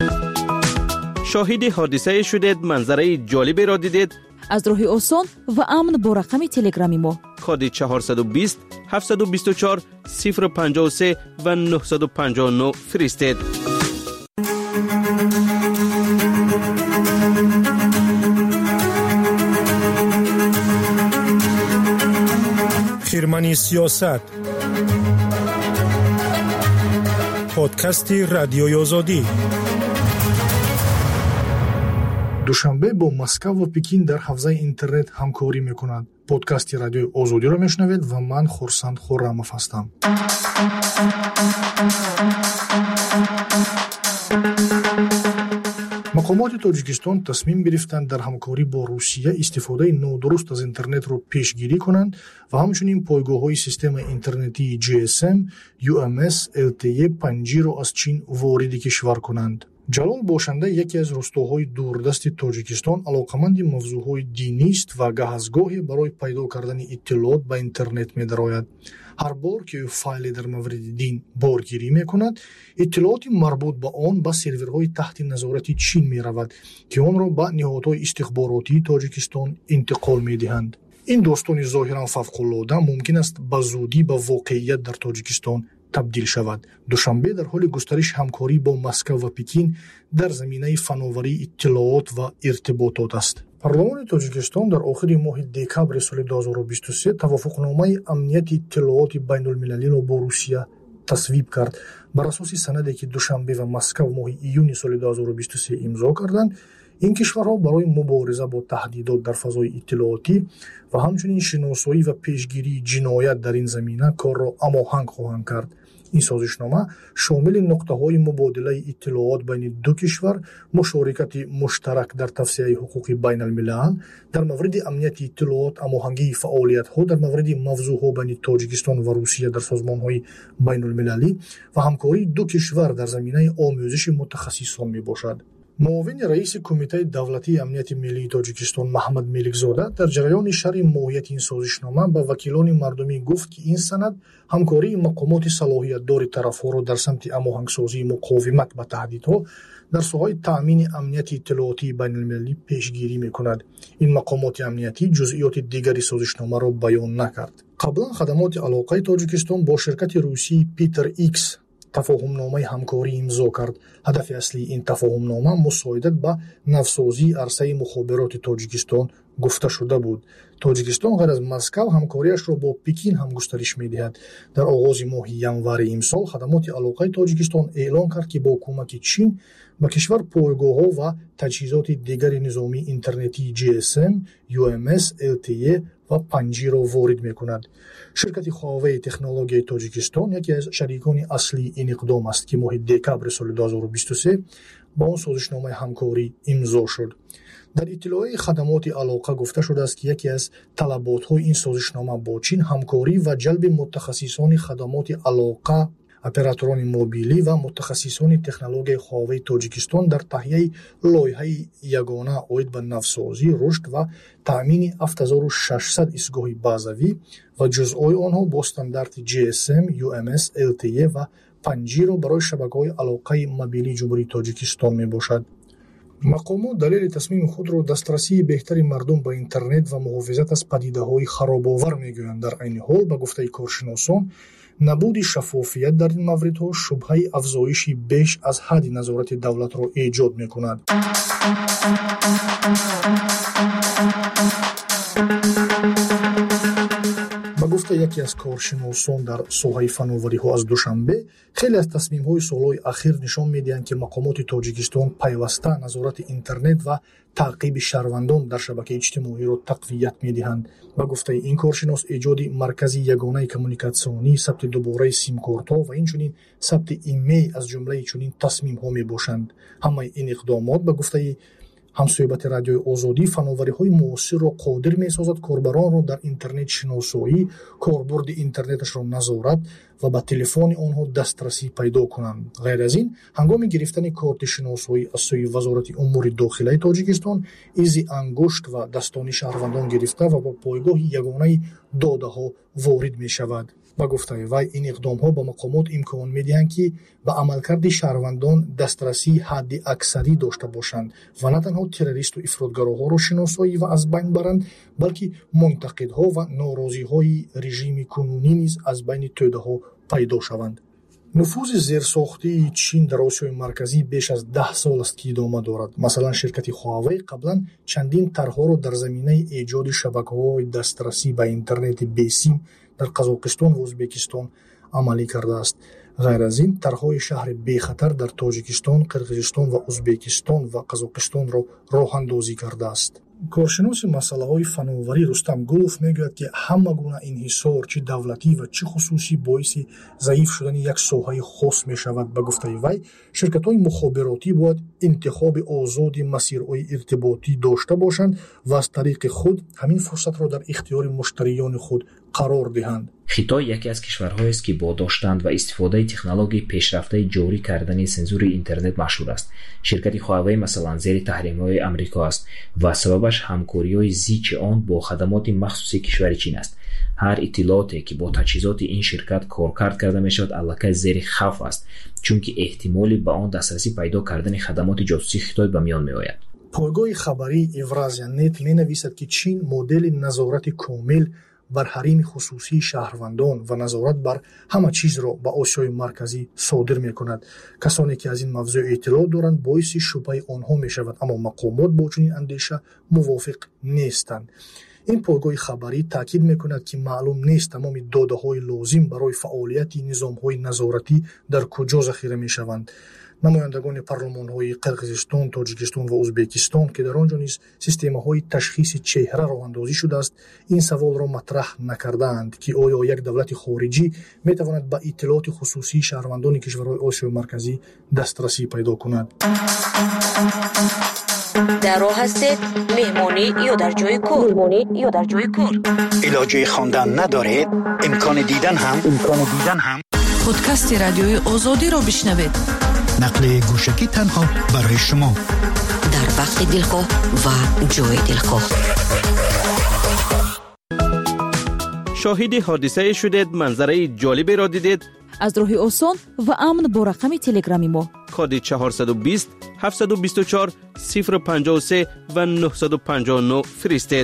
N: شاهد حادثه شدید، منظره جالبی را دیدید؟
O: از راه آسان و امن با رقم تلگرامی ما
N: کد چهارصد و بیست هفتصد و بیست و چهار صفر پنجاه و سه و نهصد و پنجاه و نه فرستید.
P: خیرمنی سیاست، پادکست رادیوی آزادی.
Q: دوشنبه با مسکو و پکین در حوزه اینترنت همکاری میکنند. پادکست رادیوی آزادی را میشنوید و من خورسند خرموف هستم. мақомоти тоҷикистон тасмим гирифтанд дар ҳамкорӣ бо русия истифодаи нодуруст аз интернетро пешгирӣ конанд ва ҳамчунин пойгоҳҳои системаи интернетии джи эс эм, ю эм эс, эл ти и панҷиро аз чин вориди кишвар кунанд. ҷалол бошанда яке аз рӯстоҳои дурдасти тоҷикистон алоқаманди мавзӯъҳои динист ва гаҳазгоҳе барои пайдо кардани иттилоот ба интернет медарояд. ҳар бор ки ӯ файле дар мавриди дин боргирӣ мекунад, иттилооти марбут ба он ба серверҳои таҳти назорати чин меравад, ки онро ба ниҳодҳои истихборотии тоҷикистон интиқол медиҳанд. ин достони зоҳиран фавқуллода мумкин аст ба зудӣ ба воқеият дар тоҷикистон табдил шавад. душанбе дар ҳоли густариши ҳамкорӣ бо Москва ва Пекин дар заминаи фановарии иттилоот ва иртиботот аст. Парлумони Тоҷикистон дар охири моҳи декабри соли ду ҳазору бисту се тавофуқномаи амнияти иттилооти байнулмилалиро бо Русия тасвиб кард. Бар асоси санаде ки Душанбе ва Москва в моҳи июни соли ду ҳазору бисту се имзо карданд, ин кишварҳо барои мубориза бо таҳдидот дар фазои иттилоотӣ ва ҳамчунин шиносоӣ ва пешгирии ҷиноят дар ин замина корро амоҳанг хоҳанд кард. ин созишнома шомили нуқтаҳои мубодилаи иттилоот байни ду кишвар, мушорикати муштарак дар тавсеаи ҳуқуқи байналмилал, дар мавриди амнияти иттилоот амоҳангии фаъолиятҳо дар мавриди мавзӯъҳо байни Тоҷикистон ва Русия дар созмонҳои байнулмилалӣ ва ҳамкории ду кишвар дар заминаи омӯзиши мутахассисон мебошад. муовини раиси Кумитаи давлатии амнияти миллии Тоҷикистон Маҳмад Меликзода дар ҷараёни шарҳи моҳияти ин созишнома ба вакилони мардумӣ гуфт, ки ин санад ҳамкории мақомоти салоҳиятдори тарафҳоро дар самти амоҳангсозии муқовимат ба таҳдидҳо дар соҳаи таъмини амнияти иттилоотии байналмилалӣ пешгирӣ мекунад. ин мақомоти амниятӣ ҷузъиёти дигари созишномаро баён накард. қаблан хадамоти алоқаи Тоҷикистон бо ширкати русии Питер Икс тафоҳумномаи ҳамкорӣ имзо кард. ҳадафи аслии ин тафоҳумнома мусоидат ба навсозии арсаи мухобироти Тоҷикистон гуфта шуда буд. Тоҷикистон ғайр аз Москав ҳамкориашро бо Пекин ҳам густариш медиҳад. дар оғози моҳи январи имсол хадамоти алоқаи Тоҷикистон эълон кард, ки бо кӯмаки Чин ба кишвар пойгоҳҳо ва таҷҳизоти дигари низомии интернетии джи эс эм, ю эм эс, эл ти и ва панҷиро ворид мекунад. ширкати Huawei технологияи Тоҷикистон яке аз шарикони аслии ин иқдом аст, ки моҳи декабри соли ду ҳазору бисту се ба он созишномаи ҳамкорӣ имзо шуд. дар иттилоъи хадамоти алоқа гуфта шудааст, ки яке аз талаботҳои ин созишнома бо Чин ҳамкорӣ ва ҷалби мутахассисони хадамоти алоқа, операторони мобилӣ ва мутахассисони технологияи Huawei Тоҷикистон дар таҳияи лоиҳаи ягона оид ба навсозӣ, рушд ва таъмини ҳафт ҳазору шашсад истгоҳи базавӣ ва ҷузъҳои онҳо бо стандарти джи эс эм, ю эм эс, эл ти и ва панҷиро барои шабакаҳои алоқаи мобилии Ҷумҳурии Тоҷикистон мебошад. мақомот далели тасмими худро дастрасии беҳтари мардум ба интернет ва муҳофизат аз падидаҳои харобовар мегӯянд. дар айни ҳол ба гуфтаи коршиносон, набуди шаффофият дар ин мавридҳо шубҳаи афзоиши беш аз ҳадди назорати давлатро эҷод мекунад. ба гуфта яке аз коршиносон дар соҳаи фановариҳо аз Душанбе, хеле аз тасмимҳои солҳои ахир нишон медиҳанд, ки мақомоти Тоҷикистон пайваста назорати интернет ва таъқиби шаҳрвандон дар шабакаи иҷтимоиро тақвият медиҳанд. Ба гуфтаи ин коршинос, эҷоди маркази ягонаи коммуникатсионӣ, сабти дубораи симкортҳо ва инчунин сабти имейл аз ҷумлаи чунин тасмимҳо мебошанд. ҳамаи ин иқдомот ба гуфтаи ҳамсӯҳбати радиои Озодӣ фановариҳои муосирро қодир месозад корбаронро дар интернет шиносоӣ, корбурди интернеташро назорат ва ба телефони онҳо дастрасӣ пайдо кунанд. ғайр аз ин, ҳангоми гирифтани корти шиносоӣ аз сӯи Вазорати умури дохилаи Тоҷикистон, изи ангушт ва дастони шаҳрвандон гирифта ва ба пойгоҳи ягонаи додаҳо ворид мешавад. ба гуфтаи вай, ин иқдомҳо ба мақомот имкон медиҳанд, ки ба амалкарди шаҳрвандон дастрасии ҳадди аксарӣ дошта бошанд ва на танҳо террористу ифротгароҳоро шиносоӣ ва аз байн баранд, балки мунтақидҳо ва норозиҳои режими кунунӣ низ аз байни тӯдаҳо пайдо шаванд. нуфузи зерсохтии Чин дар Осиёи Марказӣ беш аз даҳ сол аст, ки идома дорад. Масалан, ширкати Huawei қаблан чандин тарҳҳоро дар заминаи эҷоди шабакаҳои дастрасӣ ба интернети бесим дар Қазоқистон ва Ӯзбекистон амалӣ кардааст. ғайр аз ин, тарҳҳои шаҳри бехатар дар Тоҷикистон, Қирғизистон ва Ӯзбекистон ва Қазоқистонро роҳандозӣ кардааст. کارشناس مسائل فناوری رستم گلوف میگوید که همه گونه انحصار چه دولتی و چه خصوصی باعث ضعیف شدن یک ساحه خاص می شود. به گفته وی شرکت های مخابراتی باید انتخاب آزاد مسیرهای ارتباطی داشته باشند و از طریق خود همین فرصت را در اختیار مشتریان خود قرار دهند.
D: خیتای یکی از کشورهایی است که با داشتند و استفاده تکنولوژی پیشرفته جاری کردن سنسور اینترنت مشهور است. شرکت هواوی مثلا زیر تحریم‌های آمریکا است و سببش همکاری‌های زیچ آن با خدمات مخصوصی کشور چین است. هر اطلاعاتی که با تجهیزات این شرکت کارکرد کرده میشود الکی زیر خوف است، چون که احتمالی به آن دسترسی پیدا کردن خدمات جاسوسی خیتای به میان میآید.
Q: پایگاه خبری اورازیا نت می‌نویسد که چین مدل نظارت کامل بر حریم خصوصی شهروندان و نظارت بر همه چیز را به آسیای مرکزی صادر می کند. کسانی که از این موضوع اطلاع دارند باعث شبهه آنها می شود، اما مقامات با چنین اندیشه موافق نیستند. این پایگاه خبری تاکید می کند که معلوم نیست تمام داده های لازم برای فعالیت نظام های نظارتی در کجا ذخیره می شوند. نمایندگان پارلمان های قرقیزستان، تاجیکستان و ازبکستان که در آنجا نیز سیستم های تشخیص چهره راه اندازی شده است، این سوال را مطرح نکردند که آیا یک دولت خارجی می تواند به اطلاعات خصوصی شهروندان کشورهای آسیای مرکزی دسترسی پیدا کند.
R: در راه هستید، مهمانی یا در جای کار مهمانی یا در جای کار
J: علاجه خواندن ندارید، امکان دیدن هم امکان دیدن هم
T: پادکست رادیوی آزادی را بشنوید.
J: نقل گوشکی تنها برای شما
R: در وقت دلخواه و جای دلخواه.
N: شاهد حادثه شدید، منظره جالبی را دیدید؟
O: از راه آسان و امن با رقم تلگرامی ما
N: کد چهارصد و بیست هفتصد و بیست و چهار صفر پنجاه و سه و نهصد و پنجاه و نه فرستید.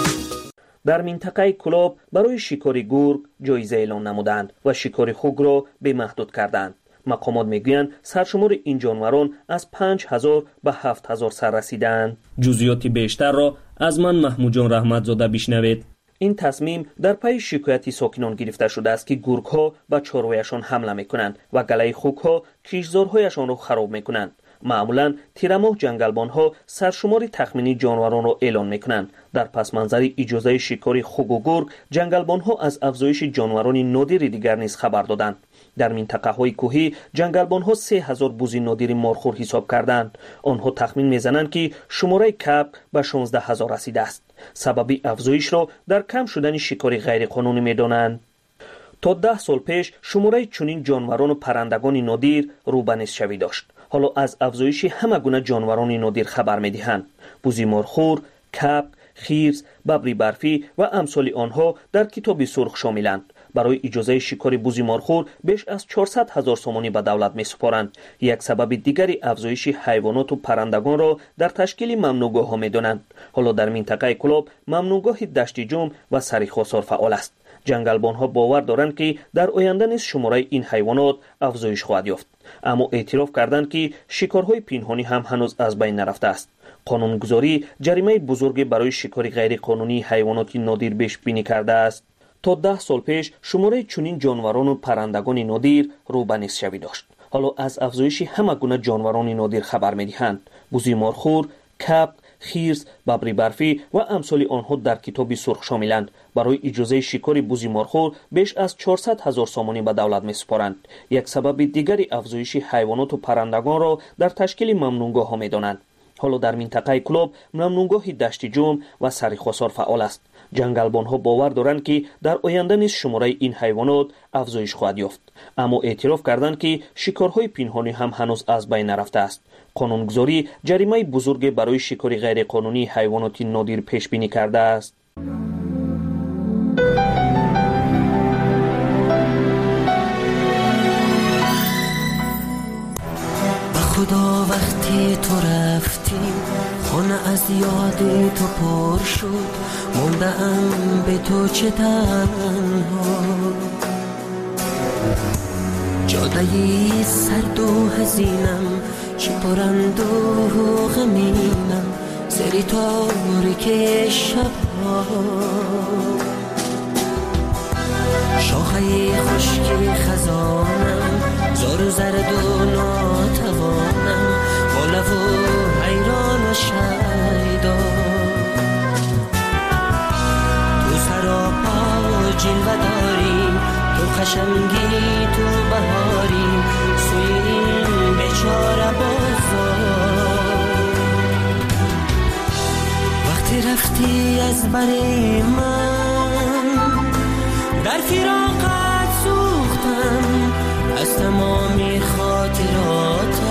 F: در منطقه کلاب برای شکار گرگ جایزه اعلان نمودند و شکار خوک را به محدود کردند. مقامات میگویند سرشمار این جانوران از پنج هزار به هفت هزار سر رسیدند.
E: جزئیات بیشتر را از من محمود جان رحمتزاده بشنوید.
F: این تصمیم در پی شکایتی ساکنان گرفته شده است که گرگ‌ها به چارویشان حمله میکنند و گله خوک‌ها کشتزارهایشان را خراب میکنند. معمولا تیرماه جنگلبان‌ها سرشمار تخمینی جانوران را اعلان میکنند. در پس منظر اجازه شکار خوک و گرگ، جنگلبان‌ها از افزایش جانوران نادر دیگر نیز خبر دادند. در منطقه های کوهی جنگلبان‌ها سه هزار بوز نادر مارخور حساب کردند. آنها تخمین میزنند که شماره کبک به شانزده هزار رسیده است. سبب افزایش را در کم شدن شکار غیر قانونی میدانند. تا ده سال پیش شماره چنین جانوران و پرندگان نادر رو به نصف‌شوی داشت. حالا از افزایش همه گونه جانوران نادر خبر میدهند. بوز مارخور، کبک، خرس، ببر برفی و امثال آنها در کتاب سرخ شاملند. برای اجازه شکار بوز مارخور بیش از چهارصد هزار سومانی به دولت میسپارند. یک سبب دیگری افزایش حیوانات و پرندگان را در تشکیل ممنوعگاه ها میدانند. حالا در منطقه کلاب ممنوعگاه دشت جم و سریخواسار فعال است. جنگلبان ها باور دارند که در آینده نیز شماره این حیوانات افزایش خواهد یافت. اما اعتراف کردند که شکارهای پنهانی هم هنوز از بین نرفته است. قانونگذاری جریمه بزرگی برای شکار غیر قانونی حیوانات نادر پیش بینی کرده است. تا ده سال پیش شماره چنین جانوران و پرندگان نادر رو به نصف‌شوی داشت. حالا از افزایش همه گونه جانوران نادر خبر می‌دهند. بوز مارخور، کبک، خرس، ببر برفی و امثال آنها در کتاب سرخ شاملند. برای اجازه شکار بوز مارخور بیش از چهارصد هزار سومانی به دولت می‌سپارند. یک سبب دیگری افزایش حیوانات و پرندگان را در تشکیل ممنوعگاه ها می‌دانند. حالا در منطقه کلاب ممنوعگاه دشت جم و سریخواسار فعال است. جنگلبان ها باور دارند که در آینده نیز شماره این حیوانات افزایش خواهد یافت. اما اعتراف کردند که شکارهای پنهانی هم هنوز از بین نرفته است. قانونگذاری جریمه بزرگ برای شکار غیر قانونی حیوانات نادر پیش بینی کرده است.
S: خدا وقتی تو رفتی خانه از یاد تو پر شد، موندم به تو چه تنها، جادهی سرد و حزینم چه پرند و غمینم سری تاریک شبها، شاخه خشک خزانم زار و زرد و ناتوانم، بالا و حیران و شیدا، جلوه داری، تو قشنگی تو بهاری، سوی این بیچاره بازار. وقتی رفتی از بری من، در فراقت سوختم از تمامی خاطراتت،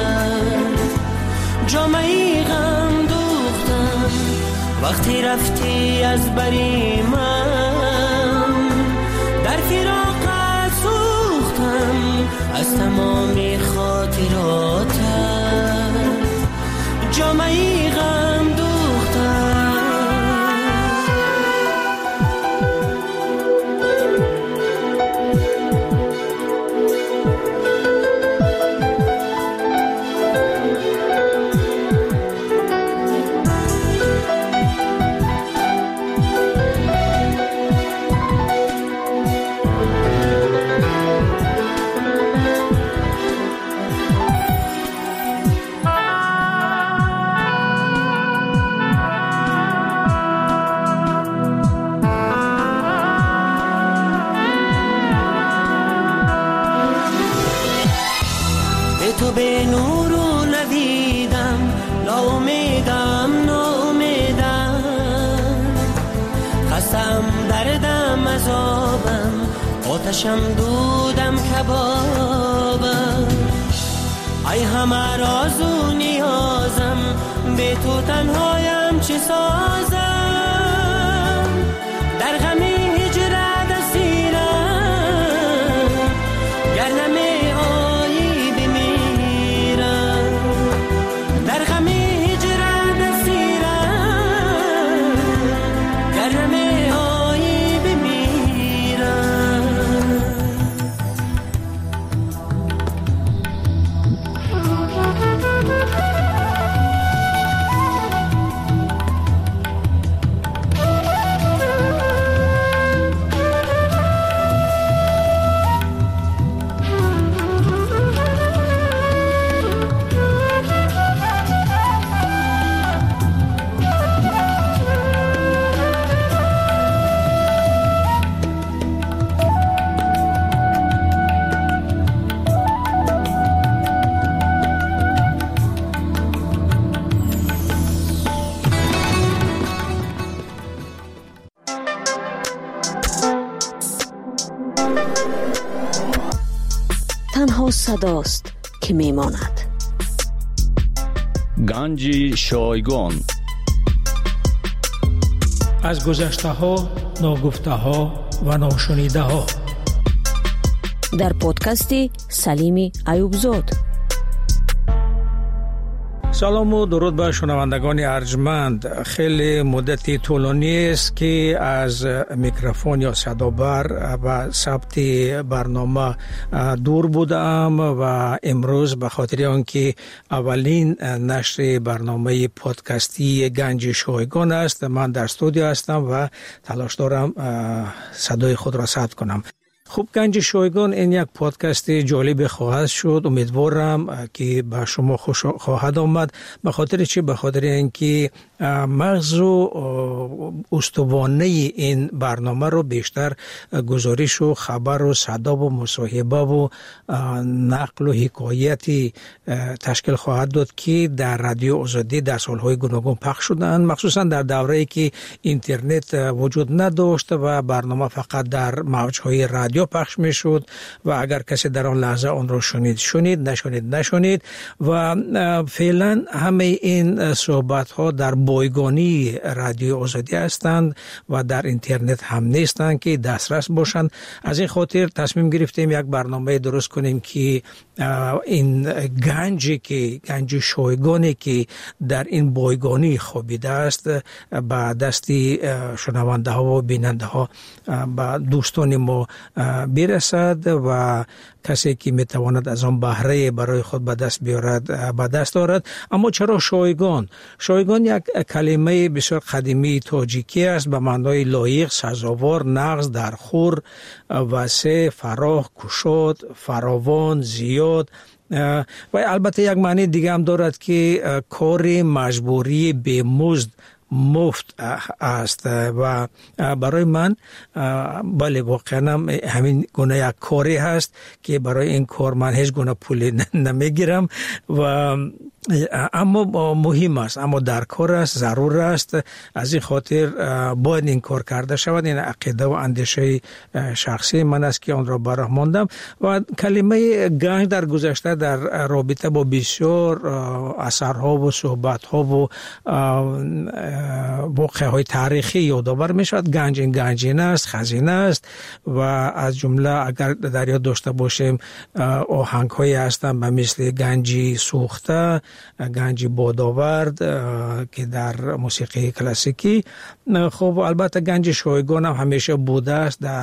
S: جامعی غم دوختم. وقتی رفتی از بری من، در فراقت سوختم از تمامی خاطراتت، جامعی غم دوختم. تو به نور و ندیدم، ناامیدم ناامیدم، خستم دردم عذابم، آتشم دودم کبابم. ای همه راز و نیازم، به تو تنهایم چه سازم، در غم هجرت اسیرم، گر نمی
R: تنها صداست که میماند.
L: گنج شایگان
P: از گذشته ها، ناگفته ها و ناشنیده ها،
R: در پادکست سلیم ایوبزاد.
P: سلام و درود به شنوندگان ارجمند. خیلی مدتی طولانی است که از میکروفون یا صدابر و ثبت برنامه دور بودم و امروز به خاطر آنکه اولین نشر برنامه پادکستی گنج شایگان است، من در استودیو هستم و تلاش دارم صدای خود را ثبت کنم. خوب، گنج شایگان این یک پادکست جالب خواهد شد. امیدوارم که به شما خوش خواهد آمد. به خاطر چی؟ به خاطر اینکه مغز و استوانه این برنامه رو بیشتر گزارش و خبر و صدا و مصاحبه و نقل و حکایتی تشکیل خواهد داد که در رادیو آزادی در سالهای گوناگون پخش شدند، مخصوصا در دوره‌ای که اینترنت وجود نداشت و برنامه فقط در موج‌های رادیو پخش میشد و اگر کسی در آن لحظه آن را شنید شنید، نشنید نشنید. و فعلا همه این صحبت ها در بایگانی رادیو آزادی هستند و در اینترنت هم نیستند که دسترس باشند. از این خاطر تصمیم گرفتیم یک برنامه درست کنیم که این گنجی که گنج شایگانی که در این بایگانی خوابیده است به دستی شنونده ها و بیننده ها، به دوستان ما برسد و کسی که میتواند از آن بهره برای خود به دست بیارد به دست دارد. اما چرا شایگان؟ شایگان یک کلمه بسیار قدیمی تاجیکی است به معنای لایق، سزاوار، نغز، درخور، وسع، فراخ، گشاد، فراوان، زیاد. و البته یک معنی دیگه هم دارد که کار مجبوری به مزد مفت است و برای من بله واقعا همین گونه یک کاری هست که برای این کار من هیچ گونه پولی نمیگیرم و اما مهم است، اما در کار است، ضرور است. از این خاطر باید این کار کرده شود. این عقیده و اندیشه شخصی من است که آن را براه ماندم و کلمه گنج در گذشته در رابطه با بسیار اثرها و صحبتها و واقعه های تاریخی یادآور می شود. گنج این گنجینه است، خزینه است و از جمله اگر در یاد داشته باشیم آهنگ هایی هستند به مثل گنجی سوخته، گنجی بادآورد که در موسیقی کلاسیکی. خب البته گنج شایگان هم همیشه بوده است در